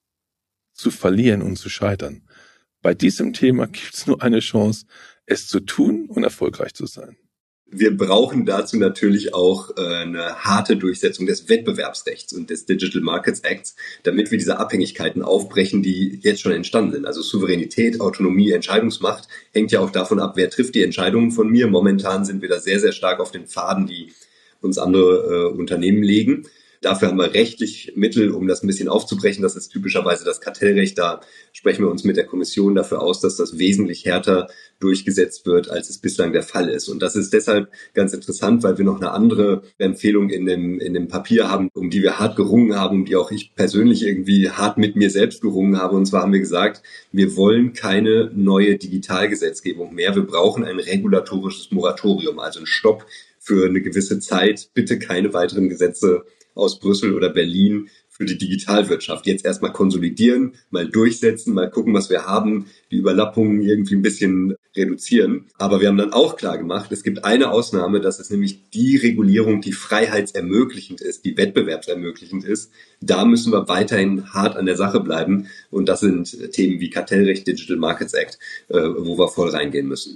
zu verlieren und zu scheitern. Bei diesem Thema gibt es nur eine Chance, es zu tun und erfolgreich zu sein. Wir brauchen dazu natürlich auch eine harte Durchsetzung des Wettbewerbsrechts und des Digital Markets Acts, damit wir diese Abhängigkeiten aufbrechen, die jetzt schon entstanden sind. Also Souveränität, Autonomie, Entscheidungsmacht hängt ja auch davon ab, wer trifft die Entscheidungen von mir. Momentan sind wir da sehr, sehr stark auf den Pfaden, die uns andere Unternehmen legen. Dafür haben wir rechtlich Mittel, um das ein bisschen aufzubrechen. Das ist typischerweise das Kartellrecht. Da sprechen wir uns mit der Kommission dafür aus, dass das wesentlich härter durchgesetzt wird, als es bislang der Fall ist. Und das ist deshalb ganz interessant, weil wir noch eine andere Empfehlung in dem Papier haben, um die wir hart gerungen haben, um die auch ich persönlich irgendwie hart mit mir selbst gerungen habe. Und zwar haben wir gesagt, wir wollen keine neue Digitalgesetzgebung mehr. Wir brauchen ein regulatorisches Moratorium, also einen Stopp für eine gewisse Zeit. Bitte keine weiteren Gesetze aus Brüssel oder Berlin für die Digitalwirtschaft. Jetzt erstmal konsolidieren, mal durchsetzen, mal gucken, was wir haben, die Überlappungen irgendwie ein bisschen reduzieren. Aber wir haben dann auch klar gemacht, es gibt eine Ausnahme, das ist nämlich die Regulierung, die freiheitsermöglichend ist, die wettbewerbsermöglichend ist. Da müssen wir weiterhin hart an der Sache bleiben. Und das sind Themen wie Kartellrecht, Digital Markets Act, wo wir voll reingehen müssen.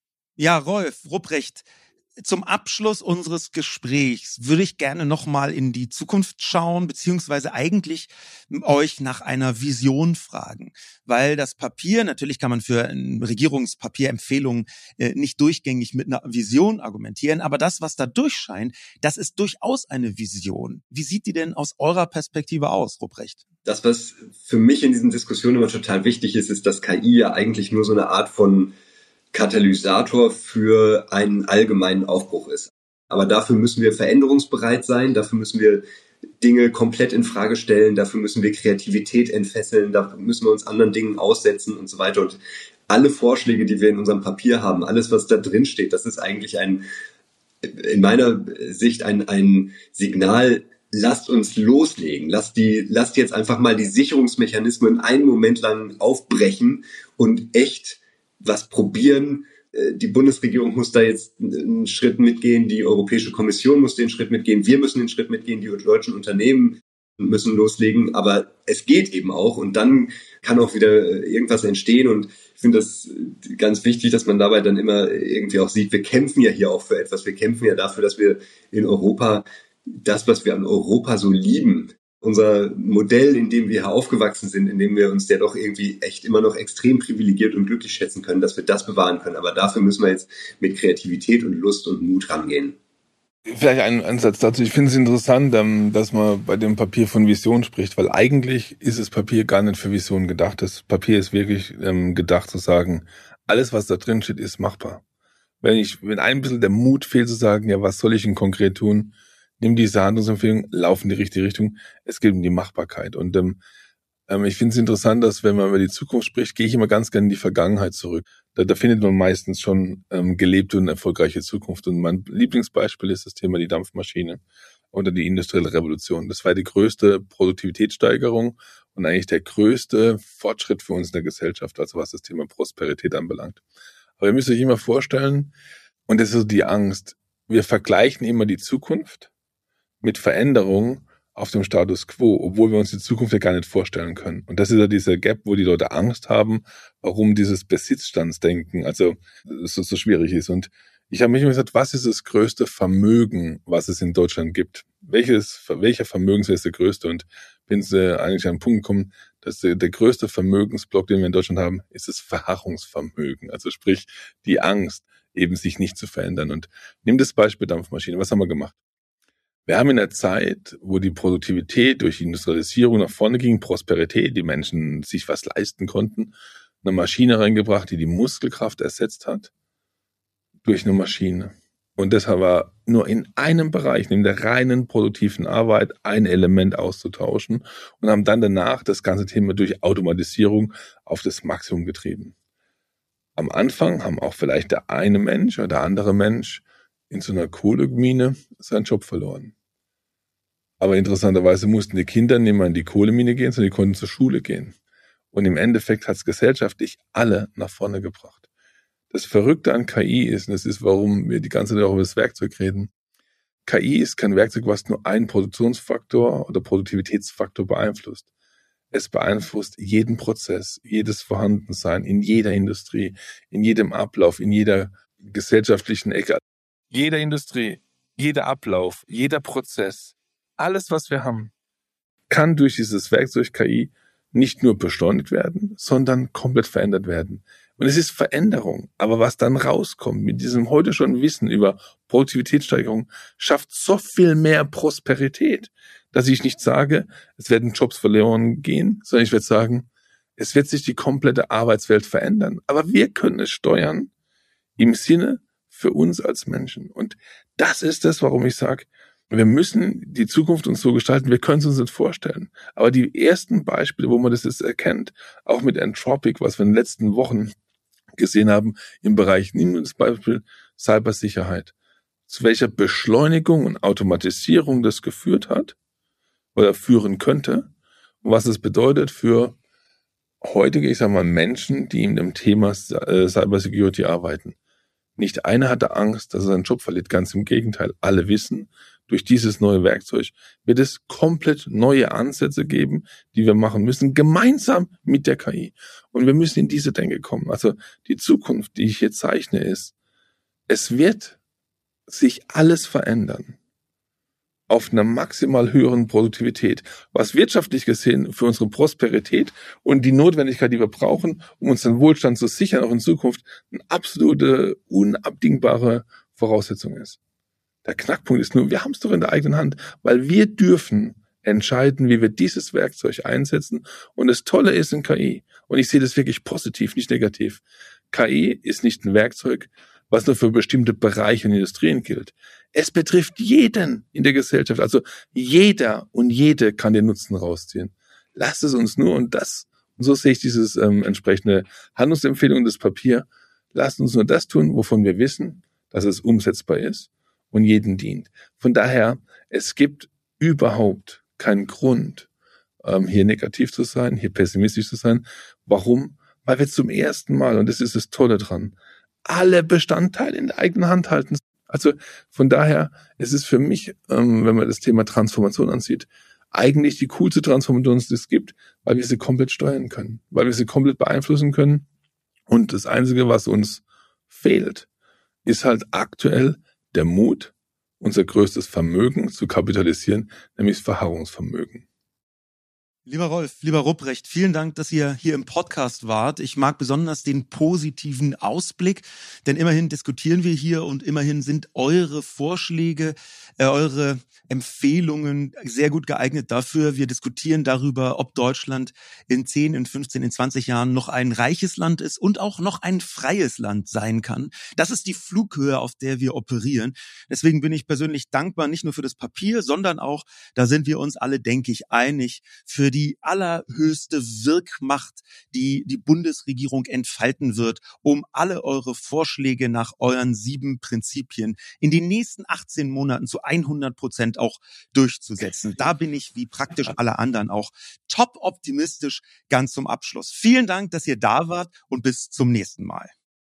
Ja, Rolf Rupprecht, zum Abschluss unseres Gesprächs würde ich gerne nochmal in die Zukunft schauen, beziehungsweise eigentlich euch nach einer Vision fragen. Weil das Papier, natürlich kann man für ein Regierungspapier Empfehlungen nicht durchgängig mit einer Vision argumentieren, aber das, was da durchscheint, das ist durchaus eine Vision. Wie sieht die denn aus eurer Perspektive aus, Rupprecht? Das, was für mich in diesen Diskussionen immer total wichtig ist, ist, dass KI ja eigentlich nur so eine Art von Katalysator für einen allgemeinen Aufbruch ist. Aber dafür müssen wir veränderungsbereit sein, dafür müssen wir Dinge komplett in Frage stellen, dafür müssen wir Kreativität entfesseln, dafür müssen wir uns anderen Dingen aussetzen und so weiter. Und alle Vorschläge, die wir in unserem Papier haben, alles, was da drin steht, das ist eigentlich in meiner Sicht ein Signal, lasst uns loslegen, lasst jetzt einfach mal die Sicherungsmechanismen einen Moment lang aufbrechen und echt was probieren. Die Bundesregierung muss da jetzt einen Schritt mitgehen, die Europäische Kommission muss den Schritt mitgehen, wir müssen den Schritt mitgehen, die deutschen Unternehmen müssen loslegen, aber es geht eben auch und dann kann auch wieder irgendwas entstehen und ich finde das ganz wichtig, dass man dabei dann immer irgendwie auch sieht, wir kämpfen ja hier auch für etwas, wir kämpfen ja dafür, dass wir in Europa das, was wir an Europa so lieben, unser Modell, in dem wir hier aufgewachsen sind, in dem wir uns ja doch irgendwie echt immer noch extrem privilegiert und glücklich schätzen können, dass wir das bewahren können. Aber dafür müssen wir jetzt mit Kreativität und Lust und Mut rangehen. Vielleicht ein Satz dazu. Ich finde es interessant, dass man bei dem Papier von Vision spricht, weil eigentlich ist das Papier gar nicht für Vision gedacht. Das Papier ist wirklich gedacht zu sagen, alles, was da drin steht, ist machbar. Wenn ein bisschen der Mut fehlt zu sagen, ja, was soll ich denn konkret tun? Nimm diese Handlungsempfehlung, lauf in die richtige Richtung. Es geht um die Machbarkeit. Und ich finde es interessant, dass wenn man über die Zukunft spricht, gehe ich immer ganz gerne in die Vergangenheit zurück. Da findet man meistens schon gelebte und erfolgreiche Zukunft. Und mein Lieblingsbeispiel ist das Thema die Dampfmaschine oder die industrielle Revolution. Das war die größte Produktivitätssteigerung und eigentlich der größte Fortschritt für uns in der Gesellschaft, also was das Thema Prosperität anbelangt. Aber ihr müsst euch immer vorstellen, und das ist so die Angst, wir vergleichen immer die Zukunft mit Veränderungen auf dem Status quo, obwohl wir uns die Zukunft ja gar nicht vorstellen können. Und das ist ja dieser Gap, wo die Leute Angst haben, warum dieses Besitzstandsdenken also so schwierig ist. Und ich habe mich immer gesagt, was ist das größte Vermögen, was es in Deutschland gibt? Welcher Vermögenswert ist der größte? Und bin eigentlich an den Punkt gekommen, dass der größte Vermögensblock, den wir in Deutschland haben, ist das Verharrungsvermögen. Also sprich die Angst, eben sich nicht zu verändern. Und nimm das Beispiel Dampfmaschine. Was haben wir gemacht? Wir haben in der Zeit, wo die Produktivität durch die Industrialisierung nach vorne ging, Prosperität, die Menschen sich was leisten konnten, eine Maschine reingebracht, die die Muskelkraft ersetzt hat, durch eine Maschine. Und deshalb war nur in einem Bereich, neben der reinen produktiven Arbeit, ein Element auszutauschen und haben dann danach das ganze Thema durch Automatisierung auf das Maximum getrieben. Am Anfang haben auch vielleicht der eine Mensch oder der andere Mensch in so einer Kohlemine seinen Job verloren. Aber interessanterweise mussten die Kinder nicht mehr in die Kohlemine gehen, sondern die konnten zur Schule gehen. Und im Endeffekt hat es gesellschaftlich alle nach vorne gebracht. Das Verrückte an KI ist, und das ist, warum wir die ganze Zeit auch über das Werkzeug reden, KI ist kein Werkzeug, was nur einen Produktionsfaktor oder Produktivitätsfaktor beeinflusst. Es beeinflusst jeden Prozess, jedes Vorhandensein in jeder Industrie, in jedem Ablauf, in jeder gesellschaftlichen Ecke. Jeder Industrie, jeder Ablauf, jeder Prozess, alles, was wir haben, kann durch dieses Werkzeug KI nicht nur beschleunigt werden, sondern komplett verändert werden. Und es ist Veränderung. Aber was dann rauskommt mit diesem heute schon Wissen über Produktivitätssteigerung, schafft so viel mehr Prosperität, dass ich nicht sage, es werden Jobs verloren gehen, sondern ich werde sagen, es wird sich die komplette Arbeitswelt verändern. Aber wir können es steuern im Sinne für uns als Menschen. Und das ist das, warum ich sage, wir müssen die Zukunft uns so gestalten, wir können es uns nicht vorstellen. Aber die ersten Beispiele, wo man das jetzt erkennt, auch mit Anthropic, was wir in den letzten Wochen gesehen haben im Bereich, nehmen wir das Beispiel Cybersicherheit, zu welcher Beschleunigung und Automatisierung das geführt hat oder führen könnte und was es bedeutet für heutige, ich sage mal, Menschen, die in dem Thema Cybersecurity arbeiten. Nicht einer hatte Angst, dass er seinen Job verliert, ganz im Gegenteil. Alle wissen, durch dieses neue Werkzeug wird es komplett neue Ansätze geben, die wir machen müssen, gemeinsam mit der KI. Und wir müssen in diese Denke kommen. Also die Zukunft, die ich hier zeichne, ist, es wird sich alles verändern auf einer maximal höheren Produktivität, was wirtschaftlich gesehen für unsere Prosperität und die Notwendigkeit, die wir brauchen, um unseren Wohlstand zu sichern, auch in Zukunft, eine absolute, unabdingbare Voraussetzung ist. Der Knackpunkt ist nur, wir haben es doch in der eigenen Hand, weil wir dürfen entscheiden, wie wir dieses Werkzeug einsetzen. Und das Tolle ist in KI, und ich sehe das wirklich positiv, nicht negativ, KI ist nicht ein Werkzeug, was nur für bestimmte Bereiche und Industrien gilt. Es betrifft jeden in der Gesellschaft. Also jeder und jede kann den Nutzen rausziehen. Lasst es uns nur, und so sehe ich dieses entsprechende Handlungsempfehlung, das Papier, lasst uns nur das tun, wovon wir wissen, dass es umsetzbar ist und jedem dient. Von daher, es gibt überhaupt keinen Grund, hier negativ zu sein, hier pessimistisch zu sein. Warum? Weil wir zum ersten Mal, und das ist das Tolle dran, alle Bestandteile in der eigenen Hand halten. Also von daher, es ist für mich, wenn man das Thema Transformation ansieht, eigentlich die coolste Transformation, die es gibt, weil wir sie komplett steuern können, weil wir sie komplett beeinflussen können. Und das Einzige, was uns fehlt, ist halt aktuell der Mut, unser größtes Vermögen zu kapitalisieren, nämlich das Verharrungsvermögen. Lieber Rolf, lieber Rupprecht, vielen Dank, dass ihr hier im Podcast wart. Ich mag besonders den positiven Ausblick, denn immerhin diskutieren wir hier und immerhin sind eure Vorschläge, eure Empfehlungen sehr gut geeignet dafür. Wir diskutieren darüber, ob Deutschland in 10, in 15, in 20 Jahren noch ein reiches Land ist und auch noch ein freies Land sein kann. Das ist die Flughöhe, auf der wir operieren. Deswegen bin ich persönlich dankbar, nicht nur für das Papier, sondern auch, da sind wir uns alle, denke ich, einig, für die allerhöchste Wirkmacht, die die Bundesregierung entfalten wird, um alle eure Vorschläge nach euren 7 Prinzipien in den nächsten 18 Monaten zu 100% auch durchzusetzen. Da bin ich, wie praktisch alle anderen, auch top optimistisch ganz zum Abschluss. Vielen Dank, dass ihr da wart und bis zum nächsten Mal.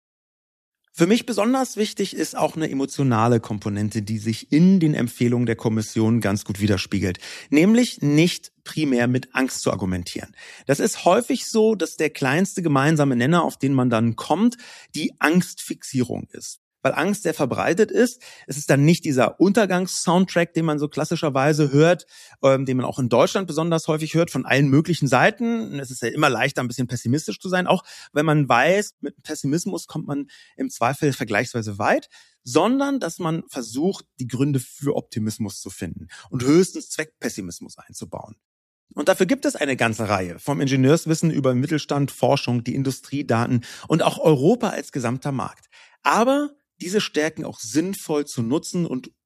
Für mich besonders wichtig ist auch eine emotionale Komponente, die sich in den Empfehlungen der Kommission ganz gut widerspiegelt. Nämlich nicht primär mit Angst zu argumentieren. Das ist häufig so, dass der kleinste gemeinsame Nenner, auf den man dann kommt, die Angstfixierung ist. Weil Angst sehr verbreitet ist. Es ist dann nicht dieser Untergangs-Soundtrack, den man so klassischerweise hört, den man auch in Deutschland besonders häufig hört, von allen möglichen Seiten. Es ist ja immer leichter, ein bisschen pessimistisch zu sein, auch wenn man weiß, mit Pessimismus kommt man im Zweifel vergleichsweise weit, sondern dass man versucht, die Gründe für Optimismus zu finden und höchstens Zweckpessimismus einzubauen. Und dafür gibt es eine ganze Reihe, vom Ingenieurswissen über Mittelstand, Forschung, die Industriedaten und auch Europa als gesamter Markt. Aber diese Stärken auch sinnvoll zu nutzen und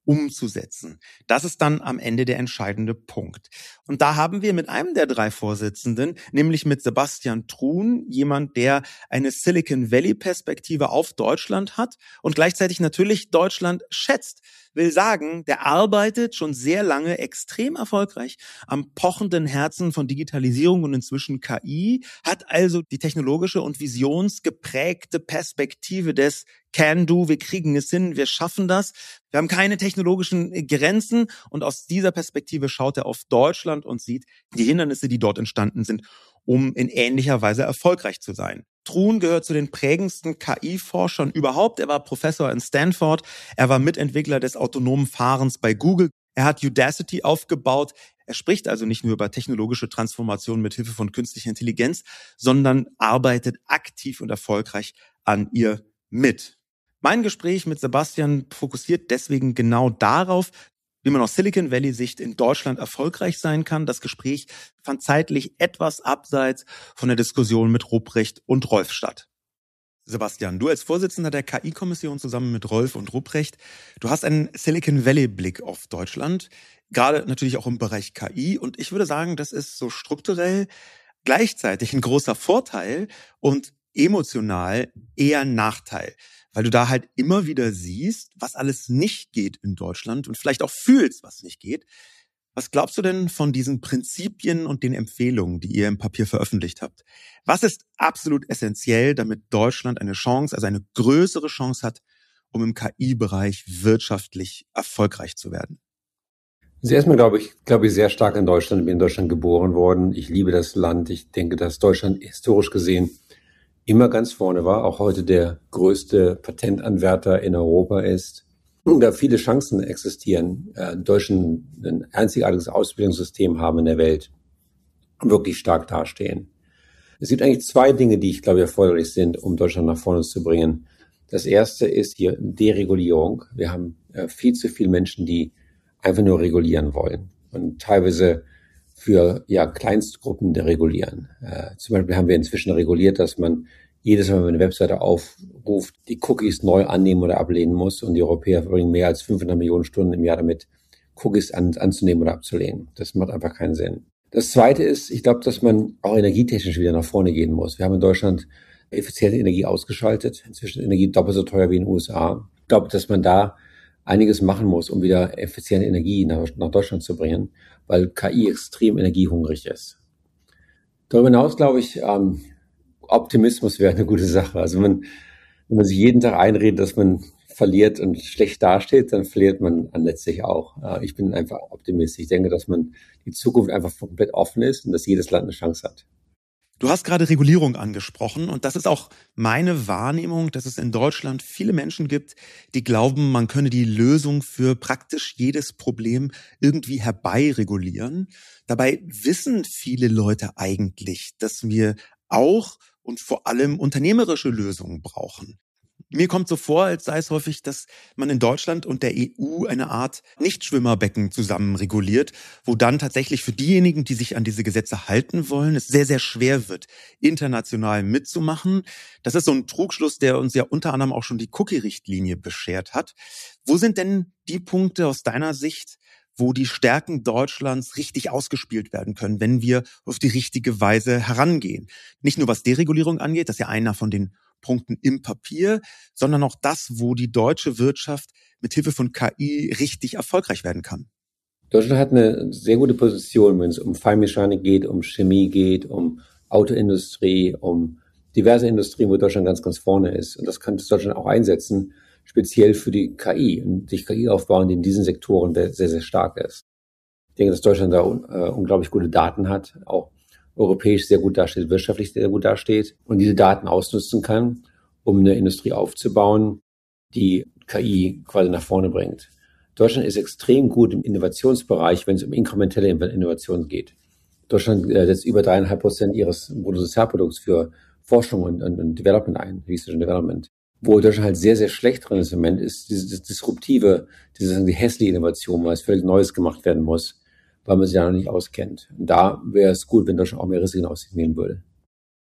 umzusetzen. Das ist dann am Ende der entscheidende Punkt. Und da haben wir mit einem der 3 Vorsitzenden, nämlich mit Sebastian Thrun, jemand, der eine Silicon Valley-Perspektive auf Deutschland hat und gleichzeitig natürlich Deutschland schätzt. Will sagen, der arbeitet schon sehr lange extrem erfolgreich am pochenden Herzen von Digitalisierung und inzwischen KI, hat also die technologische und visionsgeprägte Perspektive des Can-Do, wir kriegen es hin, wir schaffen das. Wir haben keine technologischen Grenzen und aus dieser Perspektive schaut er auf Deutschland und sieht die Hindernisse, die dort entstanden sind, um in ähnlicher Weise erfolgreich zu sein. Thrun gehört zu den prägendsten KI-Forschern überhaupt. Er war Professor in Stanford. Er war Mitentwickler des autonomen Fahrens bei Google. Er hat Udacity aufgebaut. Er spricht also nicht nur über technologische Transformation mit Hilfe von künstlicher Intelligenz, sondern arbeitet aktiv und erfolgreich an ihr mit. Mein Gespräch mit Sebastian fokussiert deswegen genau darauf, wie man aus Silicon Valley-Sicht in Deutschland erfolgreich sein kann. Das Gespräch fand zeitlich etwas abseits von der Diskussion mit Rupprecht und Rolf statt. Sebastian, du als Vorsitzender der KI-Kommission zusammen mit Rolf und Rupprecht, du hast einen Silicon Valley-Blick auf Deutschland, gerade natürlich auch im Bereich KI. Und ich würde sagen, das ist so strukturell gleichzeitig ein großer Vorteil und emotional eher ein Nachteil, weil du da halt immer wieder siehst, was alles nicht geht in Deutschland und vielleicht auch fühlst, was nicht geht. Was glaubst du denn von diesen Prinzipien und den Empfehlungen, die ihr im Papier veröffentlicht habt? Was ist absolut essentiell, damit Deutschland eine Chance, also eine größere Chance hat, um im KI-Bereich wirtschaftlich erfolgreich zu werden? Also erstmal glaube ich sehr stark an Deutschland. Ich bin in Deutschland geboren worden. Ich liebe das Land. Ich denke, dass Deutschland historisch gesehen immer ganz vorne war, auch heute der größte Patentanwärter in Europa ist. Und da viele Chancen existieren, Deutschland ein einzigartiges Ausbildungssystem haben in der Welt und wirklich stark dastehen. Es gibt eigentlich 2 Dinge, die ich glaube erforderlich sind, um Deutschland nach vorne zu bringen. Das erste ist hier Deregulierung. Wir haben viel zu viele Menschen, die einfach nur regulieren wollen und teilweise für Kleinstgruppen deregulieren. Zum Beispiel haben wir inzwischen reguliert, dass man jedes Mal, wenn man eine Webseite aufruft, die Cookies neu annehmen oder ablehnen muss. Und die Europäer verbringen mehr als 500 Millionen Stunden im Jahr damit, Cookies anzunehmen oder abzulehnen. Das macht einfach keinen Sinn. Das Zweite ist, ich glaube, dass man auch energietechnisch wieder nach vorne gehen muss. Wir haben in Deutschland effiziente Energie ausgeschaltet. Inzwischen ist Energie doppelt so teuer wie in den USA. Ich glaube, dass man da einiges machen muss, um wieder effiziente Energie nach Deutschland zu bringen, weil KI extrem energiehungrig ist. Darüber hinaus glaube ich, Optimismus wäre eine gute Sache. Also wenn man sich jeden Tag einredet, dass man verliert und schlecht dasteht, dann verliert man letztlich auch. Ich bin einfach Optimist. Ich denke, dass die Zukunft einfach komplett offen ist und dass jedes Land eine Chance hat. Du hast gerade Regulierung angesprochen und das ist auch meine Wahrnehmung, dass es in Deutschland viele Menschen gibt, die glauben, man könne die Lösung für praktisch jedes Problem irgendwie herbeiregulieren. Dabei wissen viele Leute eigentlich, dass wir auch und vor allem unternehmerische Lösungen brauchen. Mir kommt so vor, als sei es häufig, dass man in Deutschland und der EU eine Art Nichtschwimmerbecken zusammen reguliert, wo dann tatsächlich für diejenigen, die sich an diese Gesetze halten wollen, es sehr, sehr schwer wird, international mitzumachen. Das ist so ein Trugschluss, der uns ja unter anderem auch schon die Cookie-Richtlinie beschert hat. Wo sind denn die Punkte aus deiner Sicht, wo die Stärken Deutschlands richtig ausgespielt werden können, wenn wir auf die richtige Weise herangehen? Nicht nur was Deregulierung angeht, das ist ja einer von den Punkten im Papier, sondern auch das, wo die deutsche Wirtschaft mit Hilfe von KI richtig erfolgreich werden kann. Deutschland hat eine sehr gute Position, wenn es um Feinmechanik geht, um Chemie geht, um Autoindustrie, um diverse Industrien, wo Deutschland ganz, ganz vorne ist. Und das kann Deutschland auch einsetzen, speziell für die KI und sich KI aufbauen, die in diesen Sektoren sehr, sehr stark ist. Ich denke, dass Deutschland da unglaublich gute Daten hat, auch europäisch sehr gut dasteht, wirtschaftlich sehr gut dasteht und diese Daten ausnutzen kann, um eine Industrie aufzubauen, die KI quasi nach vorne bringt. Deutschland ist extrem gut im Innovationsbereich, wenn es um inkrementelle Innovation geht. Deutschland setzt über 3,5% ihres Bruttosozialprodukts für Forschung und Development ein, Research and Development. Wo Deutschland halt sehr, sehr schlecht drin ist im Moment, ist diese disruptive, die hässliche Innovation, weil es völlig Neues gemacht werden muss, weil man sich da noch nicht auskennt. Und da wäre es gut, wenn Deutschland auch mehr Risiken auf sich nehmen würde.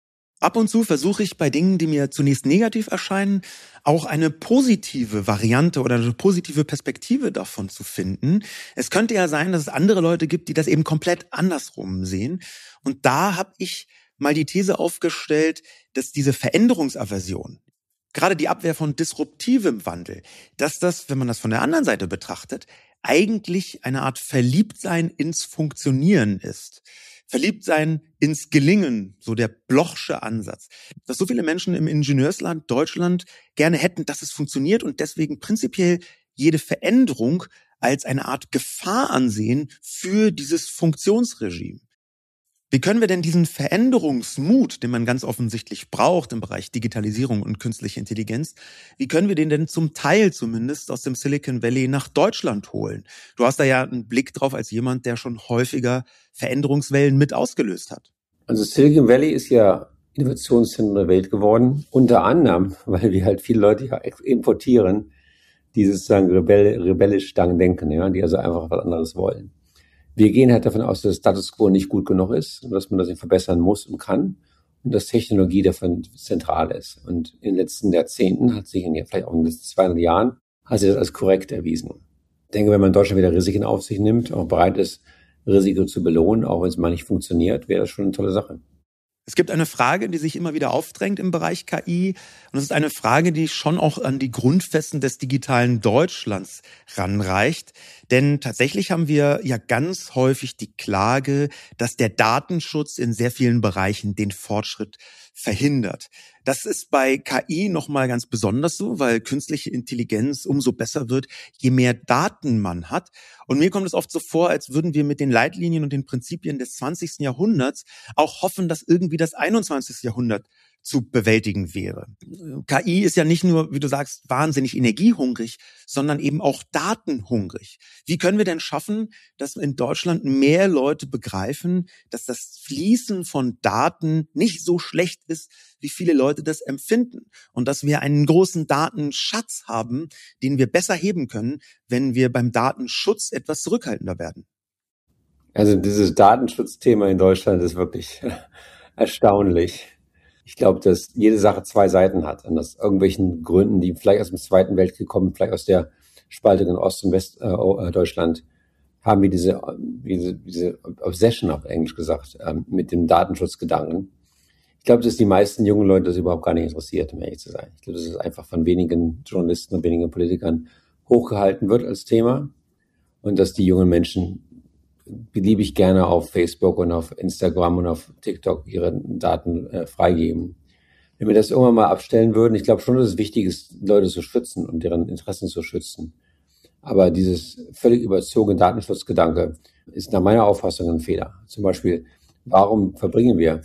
Ab und zu versuche ich bei Dingen, die mir zunächst negativ erscheinen, auch eine positive Variante oder eine positive Perspektive davon zu finden. Es könnte ja sein, dass es andere Leute gibt, die das eben komplett andersrum sehen. Und da habe ich mal die These aufgestellt, dass diese Veränderungsaversion, gerade die Abwehr von disruptivem Wandel, dass das, wenn man das von der anderen Seite betrachtet, eigentlich eine Art Verliebtsein ins Funktionieren ist. Verliebtsein ins Gelingen, so der Blochsche Ansatz. Dass so viele Menschen im Ingenieursland Deutschland gerne hätten, dass es funktioniert und deswegen prinzipiell jede Veränderung als eine Art Gefahr ansehen für dieses Funktionsregime. Wie können wir denn diesen Veränderungsmut, den man ganz offensichtlich braucht im Bereich Digitalisierung und künstliche Intelligenz, wie können wir den denn zum Teil zumindest aus dem Silicon Valley nach Deutschland holen? Du hast da ja einen Blick drauf als jemand, der schon häufiger Veränderungswellen mit ausgelöst hat. Also Silicon Valley ist ja Innovationszentrum der Welt geworden, unter anderem, weil wir halt viele Leute ja importieren, die sozusagen rebellisch denken, ja, die also einfach was anderes wollen. Wir gehen halt davon aus, dass der Status quo nicht gut genug ist und dass man das verbessern muss und kann und dass Technologie davon zentral ist. Und in den letzten Jahrzehnten hat sich, vielleicht auch in den letzten 200 Jahren, hat sich das als korrekt erwiesen. Ich denke, wenn man in Deutschland wieder Risiken auf sich nimmt, auch bereit ist, Risiko zu belohnen, auch wenn es mal nicht funktioniert, wäre das schon eine tolle Sache. Es gibt eine Frage, die sich immer wieder aufdrängt im Bereich KI. Und es ist eine Frage, die schon auch an die Grundfesten des digitalen Deutschlands ranreicht. Denn tatsächlich haben wir ja ganz häufig die Klage, dass der Datenschutz in sehr vielen Bereichen den Fortschritt verhindert. Das ist bei KI nochmal ganz besonders so, weil künstliche Intelligenz umso besser wird, je mehr Daten man hat. Und mir kommt es oft so vor, als würden wir mit den Leitlinien und den Prinzipien des 20. Jahrhunderts auch hoffen, dass irgendwie das 21. Jahrhundert zu bewältigen wäre. KI ist ja nicht nur, wie du sagst, wahnsinnig energiehungrig, sondern eben auch datenhungrig. Wie können wir denn schaffen, dass in Deutschland mehr Leute begreifen, dass das Fließen von Daten nicht so schlecht ist, wie viele Leute das empfinden und dass wir einen großen Datenschatz haben, den wir besser heben können, wenn wir beim Datenschutz etwas zurückhaltender werden? Also dieses Datenschutzthema in Deutschland ist wirklich erstaunlich. Ich glaube, dass jede Sache zwei Seiten hat. Und aus irgendwelchen Gründen, die vielleicht aus dem Zweiten Weltkrieg kommen, vielleicht aus der Spaltung in Ost- und Westdeutschland, haben wir diese Obsession, auf Englisch gesagt, mit dem Datenschutzgedanken. Ich glaube, dass die meisten jungen Leute das überhaupt gar nicht interessiert, um ehrlich zu sein. Ich glaube, dass es einfach von wenigen Journalisten und wenigen Politikern hochgehalten wird als Thema und dass die jungen Menschen beliebig gerne auf Facebook und auf Instagram und auf TikTok ihre Daten freigeben. Wenn wir das irgendwann mal abstellen würden, ich glaube schon, dass es wichtig ist, Leute zu schützen und deren Interessen zu schützen. Aber dieses völlig überzogene Datenschutzgedanke ist nach meiner Auffassung ein Fehler. Zum Beispiel, warum verbringen wir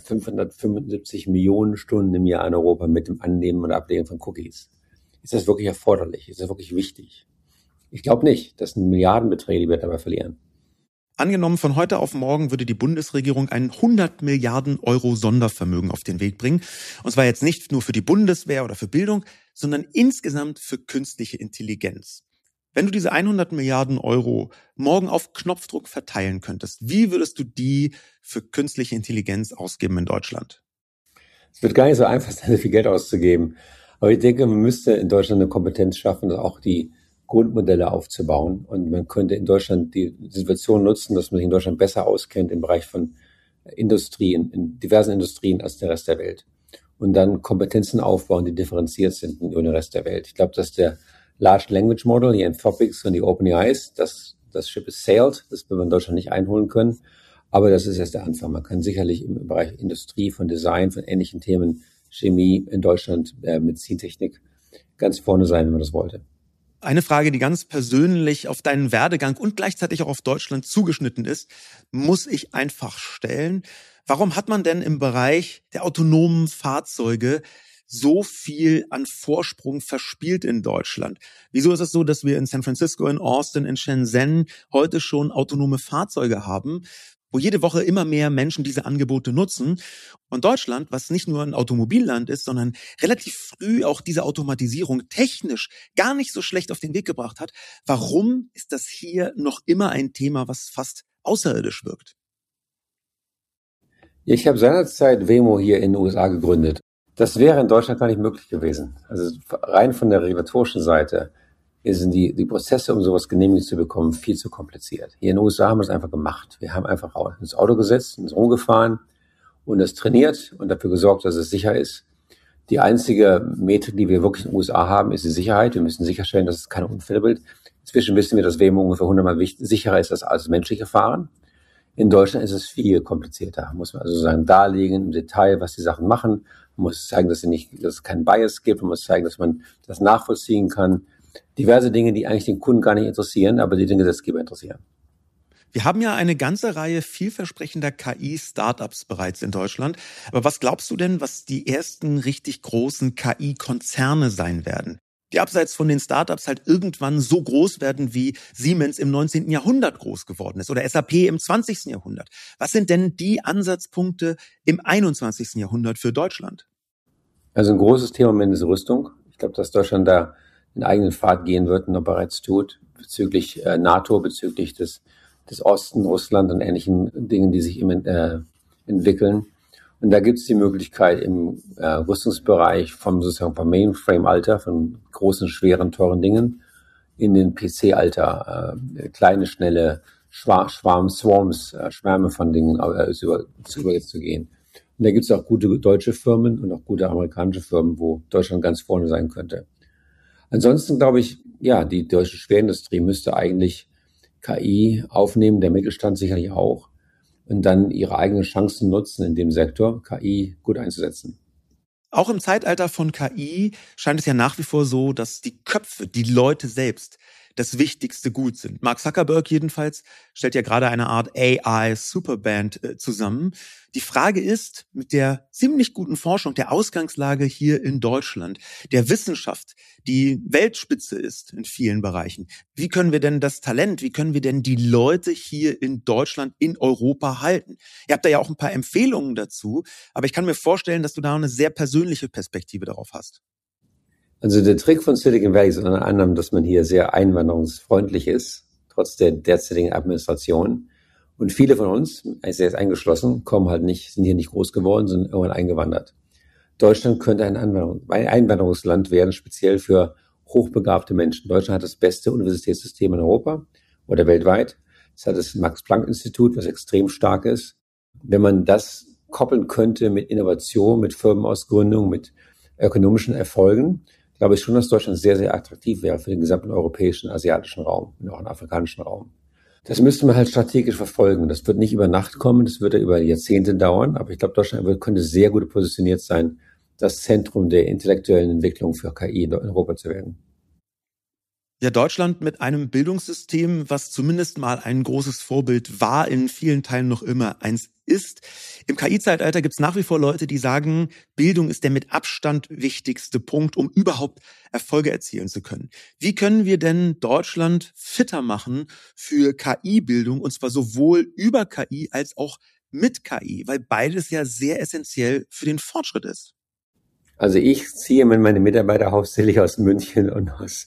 575 Millionen Stunden im Jahr in Europa mit dem Annehmen und Ablegen von Cookies? Ist das wirklich erforderlich? Ist das wirklich wichtig? Ich glaube nicht. Das sind Milliardenbeträge, die wir dabei verlieren. Angenommen, von heute auf morgen würde die Bundesregierung ein 100 Milliarden Euro Sondervermögen auf den Weg bringen. Und zwar jetzt nicht nur für die Bundeswehr oder für Bildung, sondern insgesamt für künstliche Intelligenz. Wenn du diese 100 Milliarden Euro morgen auf Knopfdruck verteilen könntest, wie würdest du die für künstliche Intelligenz ausgeben in Deutschland? Es wird gar nicht so einfach sein, so viel Geld auszugeben. Aber ich denke, man müsste in Deutschland eine Kompetenz schaffen, auch die Grundmodelle aufzubauen. Und man könnte in Deutschland die Situation nutzen, dass man sich in Deutschland besser auskennt im Bereich von Industrien, in diversen Industrien als der Rest der Welt. Und dann Kompetenzen aufbauen, die differenziert sind über den Rest der Welt. Ich glaube, dass der Large Language Model, die Anthropics und die OpenAIs, das Ship is sailed, das wird man in Deutschland nicht einholen können. Aber das ist erst der Anfang. Man kann sicherlich im Bereich Industrie, von Design, von ähnlichen Themen, Chemie in Deutschland, Medizintechnik ganz vorne sein, wenn man das wollte. Eine Frage, die ganz persönlich auf deinen Werdegang und gleichzeitig auch auf Deutschland zugeschnitten ist, muss ich einfach stellen. Warum hat man denn im Bereich der autonomen Fahrzeuge so viel an Vorsprung verspielt in Deutschland? Wieso ist es so, dass wir in San Francisco, in Austin, in Shenzhen heute schon autonome Fahrzeuge haben, wo jede Woche immer mehr Menschen diese Angebote nutzen? Und Deutschland, was nicht nur ein Automobilland ist, sondern relativ früh auch diese Automatisierung technisch gar nicht so schlecht auf den Weg gebracht hat, warum ist das hier noch immer ein Thema, was fast außerirdisch wirkt? Ich habe seinerzeit Waymo hier in den USA gegründet. Das wäre in Deutschland gar nicht möglich gewesen. Also rein von der regulatorischen Seite sind die Prozesse, um sowas genehmigt zu bekommen, viel zu kompliziert. Hier in den USA haben wir es einfach gemacht. Wir haben einfach ins Auto gesetzt, uns rumgefahren und es trainiert und dafür gesorgt, dass es sicher ist. Die einzige Metrik, die wir wirklich in den USA haben, ist die Sicherheit. Wir müssen sicherstellen, dass es keine Unfälle gibt. Inzwischen wissen wir, dass Waymo ungefähr 100-mal sicherer ist als menschliche Fahren. In Deutschland ist es viel komplizierter. Muss man also sozusagen darlegen im Detail, was die Sachen machen. Man muss zeigen, dass es keinen Bias gibt. Man muss zeigen, dass man das nachvollziehen kann. Diverse Dinge, die eigentlich den Kunden gar nicht interessieren, aber die den Gesetzgeber interessieren. Wir haben ja eine ganze Reihe vielversprechender KI-Startups bereits in Deutschland. Aber was glaubst du denn, was die ersten richtig großen KI-Konzerne sein werden? Die abseits von den Startups halt irgendwann so groß werden, wie Siemens im 19. Jahrhundert groß geworden ist oder SAP im 20. Jahrhundert. Was sind denn die Ansatzpunkte im 21. Jahrhundert für Deutschland? Also ein großes Thema im Moment ist Rüstung. Ich glaube, dass Deutschland da den eigenen Pfad gehen wird und noch bereits tut, bezüglich NATO, bezüglich des Osten, Russland und ähnlichen Dingen, die sich entwickeln. Und da gibt es die Möglichkeit im Rüstungsbereich vom Mainframe-Alter, von großen, schweren, teuren Dingen, in den PC-Alter, kleine, schnelle Schwärme von Dingen zu gehen. Und da gibt es auch gute deutsche Firmen und auch gute amerikanische Firmen, wo Deutschland ganz vorne sein könnte. Ansonsten glaube ich, ja, die deutsche Schwerindustrie müsste eigentlich KI aufnehmen, der Mittelstand sicherlich auch, und dann ihre eigenen Chancen nutzen in dem Sektor, KI gut einzusetzen. Auch im Zeitalter von KI scheint es ja nach wie vor so, dass die Köpfe, die Leute selbst, das wichtigste Gut sind. Mark Zuckerberg jedenfalls stellt ja gerade eine Art AI-Superband zusammen. Die Frage ist, mit der ziemlich guten Forschung, der Ausgangslage hier in Deutschland, der Wissenschaft, die Weltspitze ist in vielen Bereichen, wie können wir denn das Talent, wie können wir denn die Leute hier in Deutschland, in Europa halten? Ihr habt da ja auch ein paar Empfehlungen dazu, aber ich kann mir vorstellen, dass du da eine sehr persönliche Perspektive darauf hast. Also der Trick von Silicon Valley ist unter anderem, dass man hier sehr einwanderungsfreundlich ist, trotz der derzeitigen Administration. Und viele von uns, selbst eingeschlossen, sind hier nicht groß geworden, sind irgendwann eingewandert. Deutschland könnte ein Einwanderungsland werden, speziell für hochbegabte Menschen. Deutschland hat das beste Universitätssystem in Europa oder weltweit. Es hat das Max-Planck-Institut, was extrem stark ist. Wenn man das koppeln könnte mit Innovation, mit Firmenausgründung, mit ökonomischen Erfolgen, glaube ich schon, dass Deutschland sehr, sehr attraktiv wäre für den gesamten europäischen, asiatischen Raum und auch den afrikanischen Raum. Das müsste man halt strategisch verfolgen. Das wird nicht über Nacht kommen, das wird ja über Jahrzehnte dauern, aber ich glaube, Deutschland könnte sehr gut positioniert sein, das Zentrum der intellektuellen Entwicklung für KI in Europa zu werden. Ja, Deutschland mit einem Bildungssystem, was zumindest mal ein großes Vorbild war, in vielen Teilen noch immer eins ist. Im KI-Zeitalter gibt es nach wie vor Leute, die sagen, Bildung ist der mit Abstand wichtigste Punkt, um überhaupt Erfolge erzielen zu können. Wie können wir denn Deutschland fitter machen für KI-Bildung, und zwar sowohl über KI als auch mit KI, weil beides ja sehr essentiell für den Fortschritt ist? Also ich ziehe meine Mitarbeiter hauptsächlich aus München und aus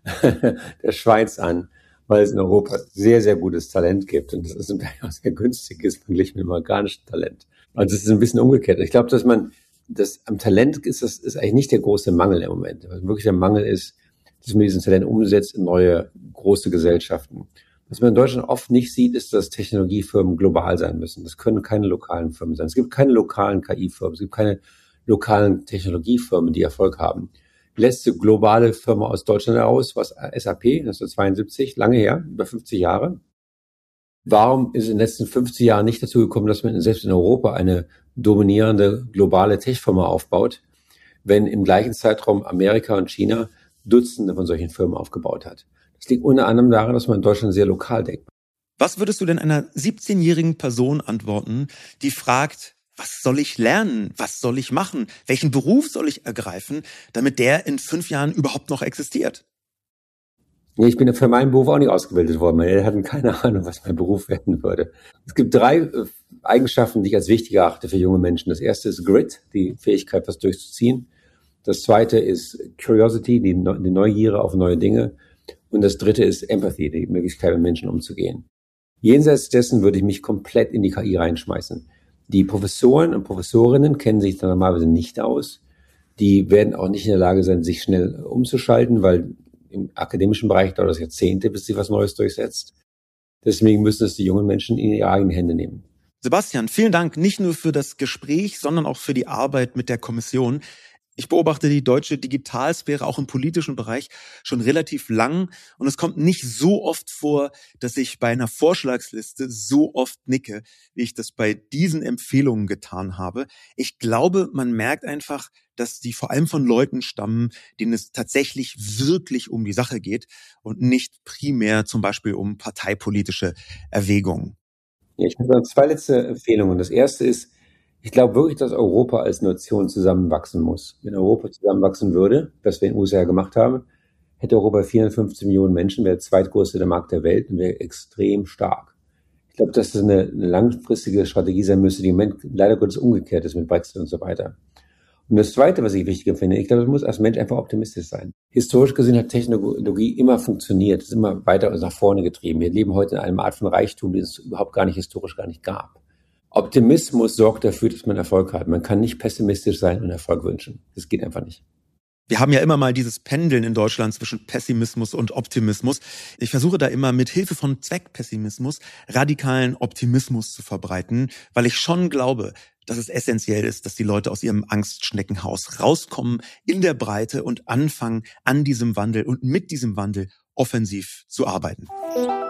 der Schweiz an, weil es in Europa sehr, sehr gutes Talent gibt. Und das ist auch sehr günstig ist, verglichen mit dem amerikanischen Talent. Also es ist ein bisschen umgekehrt. Ich glaube, dass am Talent ist eigentlich nicht der große Mangel im Moment. Was wirklich der Mangel ist, dass man diesen Talent umsetzt in neue große Gesellschaften. Was man in Deutschland oft nicht sieht, ist, dass Technologiefirmen global sein müssen. Das können keine lokalen Firmen sein. Es gibt keine lokalen KI-Firmen. Es gibt keine lokalen Technologiefirmen, die Erfolg haben. Die letzte globale Firma aus Deutschland heraus war SAP, 1972, lange her, über 50 Jahre. Warum ist in den letzten 50 Jahren nicht dazu gekommen, dass man selbst in Europa eine dominierende globale Tech-Firma aufbaut, wenn im gleichen Zeitraum Amerika und China Dutzende von solchen Firmen aufgebaut hat? Das liegt unter anderem daran, dass man in Deutschland sehr lokal denkt. Was würdest du denn einer 17-jährigen Person antworten, die fragt, was soll ich lernen? Was soll ich machen? Welchen Beruf soll ich ergreifen, damit der in 5 Jahren überhaupt noch existiert? Ich bin für meinen Beruf auch nicht ausgebildet worden. Meine Eltern hatten keine Ahnung, was mein Beruf werden würde. Es gibt 3 Eigenschaften, die ich als wichtig erachte für junge Menschen. Das erste ist Grit, die Fähigkeit, was durchzuziehen. Das zweite ist Curiosity, die Neugierde auf neue Dinge. Und das dritte ist Empathy, die Möglichkeit, mit Menschen umzugehen. Jenseits dessen würde ich mich komplett in die KI reinschmeißen. Die Professoren und Professorinnen kennen sich da normalerweise nicht aus. Die werden auch nicht in der Lage sein, sich schnell umzuschalten, weil im akademischen Bereich dauert das Jahrzehnte, bis sich was Neues durchsetzt. Deswegen müssen es die jungen Menschen in ihre eigenen Hände nehmen. Sebastian, vielen Dank nicht nur für das Gespräch, sondern auch für die Arbeit mit der Kommission. Ich beobachte die deutsche Digitalsphäre auch im politischen Bereich schon relativ lang und es kommt nicht so oft vor, dass ich bei einer Vorschlagsliste so oft nicke, wie ich das bei diesen Empfehlungen getan habe. Ich glaube, man merkt einfach, dass die vor allem von Leuten stammen, denen es tatsächlich wirklich um die Sache geht und nicht primär zum Beispiel um parteipolitische Erwägungen. Ja, ich habe noch 2 letzte Empfehlungen. Das erste ist, ich glaube wirklich, dass Europa als Nation zusammenwachsen muss. Wenn Europa zusammenwachsen würde, was wir in den USA gemacht haben, hätte Europa 450 Millionen Menschen, wäre der zweitgrößte der Markt der Welt und wäre extrem stark. Ich glaube, dass das eine langfristige Strategie sein müsste, die im Moment leider Gottes umgekehrt ist mit Brexit und so weiter. Und das Zweite, was ich wichtig finde, ich glaube, man muss als Mensch einfach optimistisch sein. Historisch gesehen hat Technologie immer funktioniert, ist immer weiter nach vorne getrieben. Wir leben heute in einer Art von Reichtum, die es überhaupt gar nicht gab. Optimismus sorgt dafür, dass man Erfolg hat. Man kann nicht pessimistisch sein und Erfolg wünschen. Das geht einfach nicht. Wir haben ja immer mal dieses Pendeln in Deutschland zwischen Pessimismus und Optimismus. Ich versuche da immer mit Hilfe von Zweckpessimismus radikalen Optimismus zu verbreiten, weil ich schon glaube, dass es essentiell ist, dass die Leute aus ihrem Angstschneckenhaus rauskommen in der Breite und anfangen, an diesem Wandel und mit diesem Wandel offensiv zu arbeiten.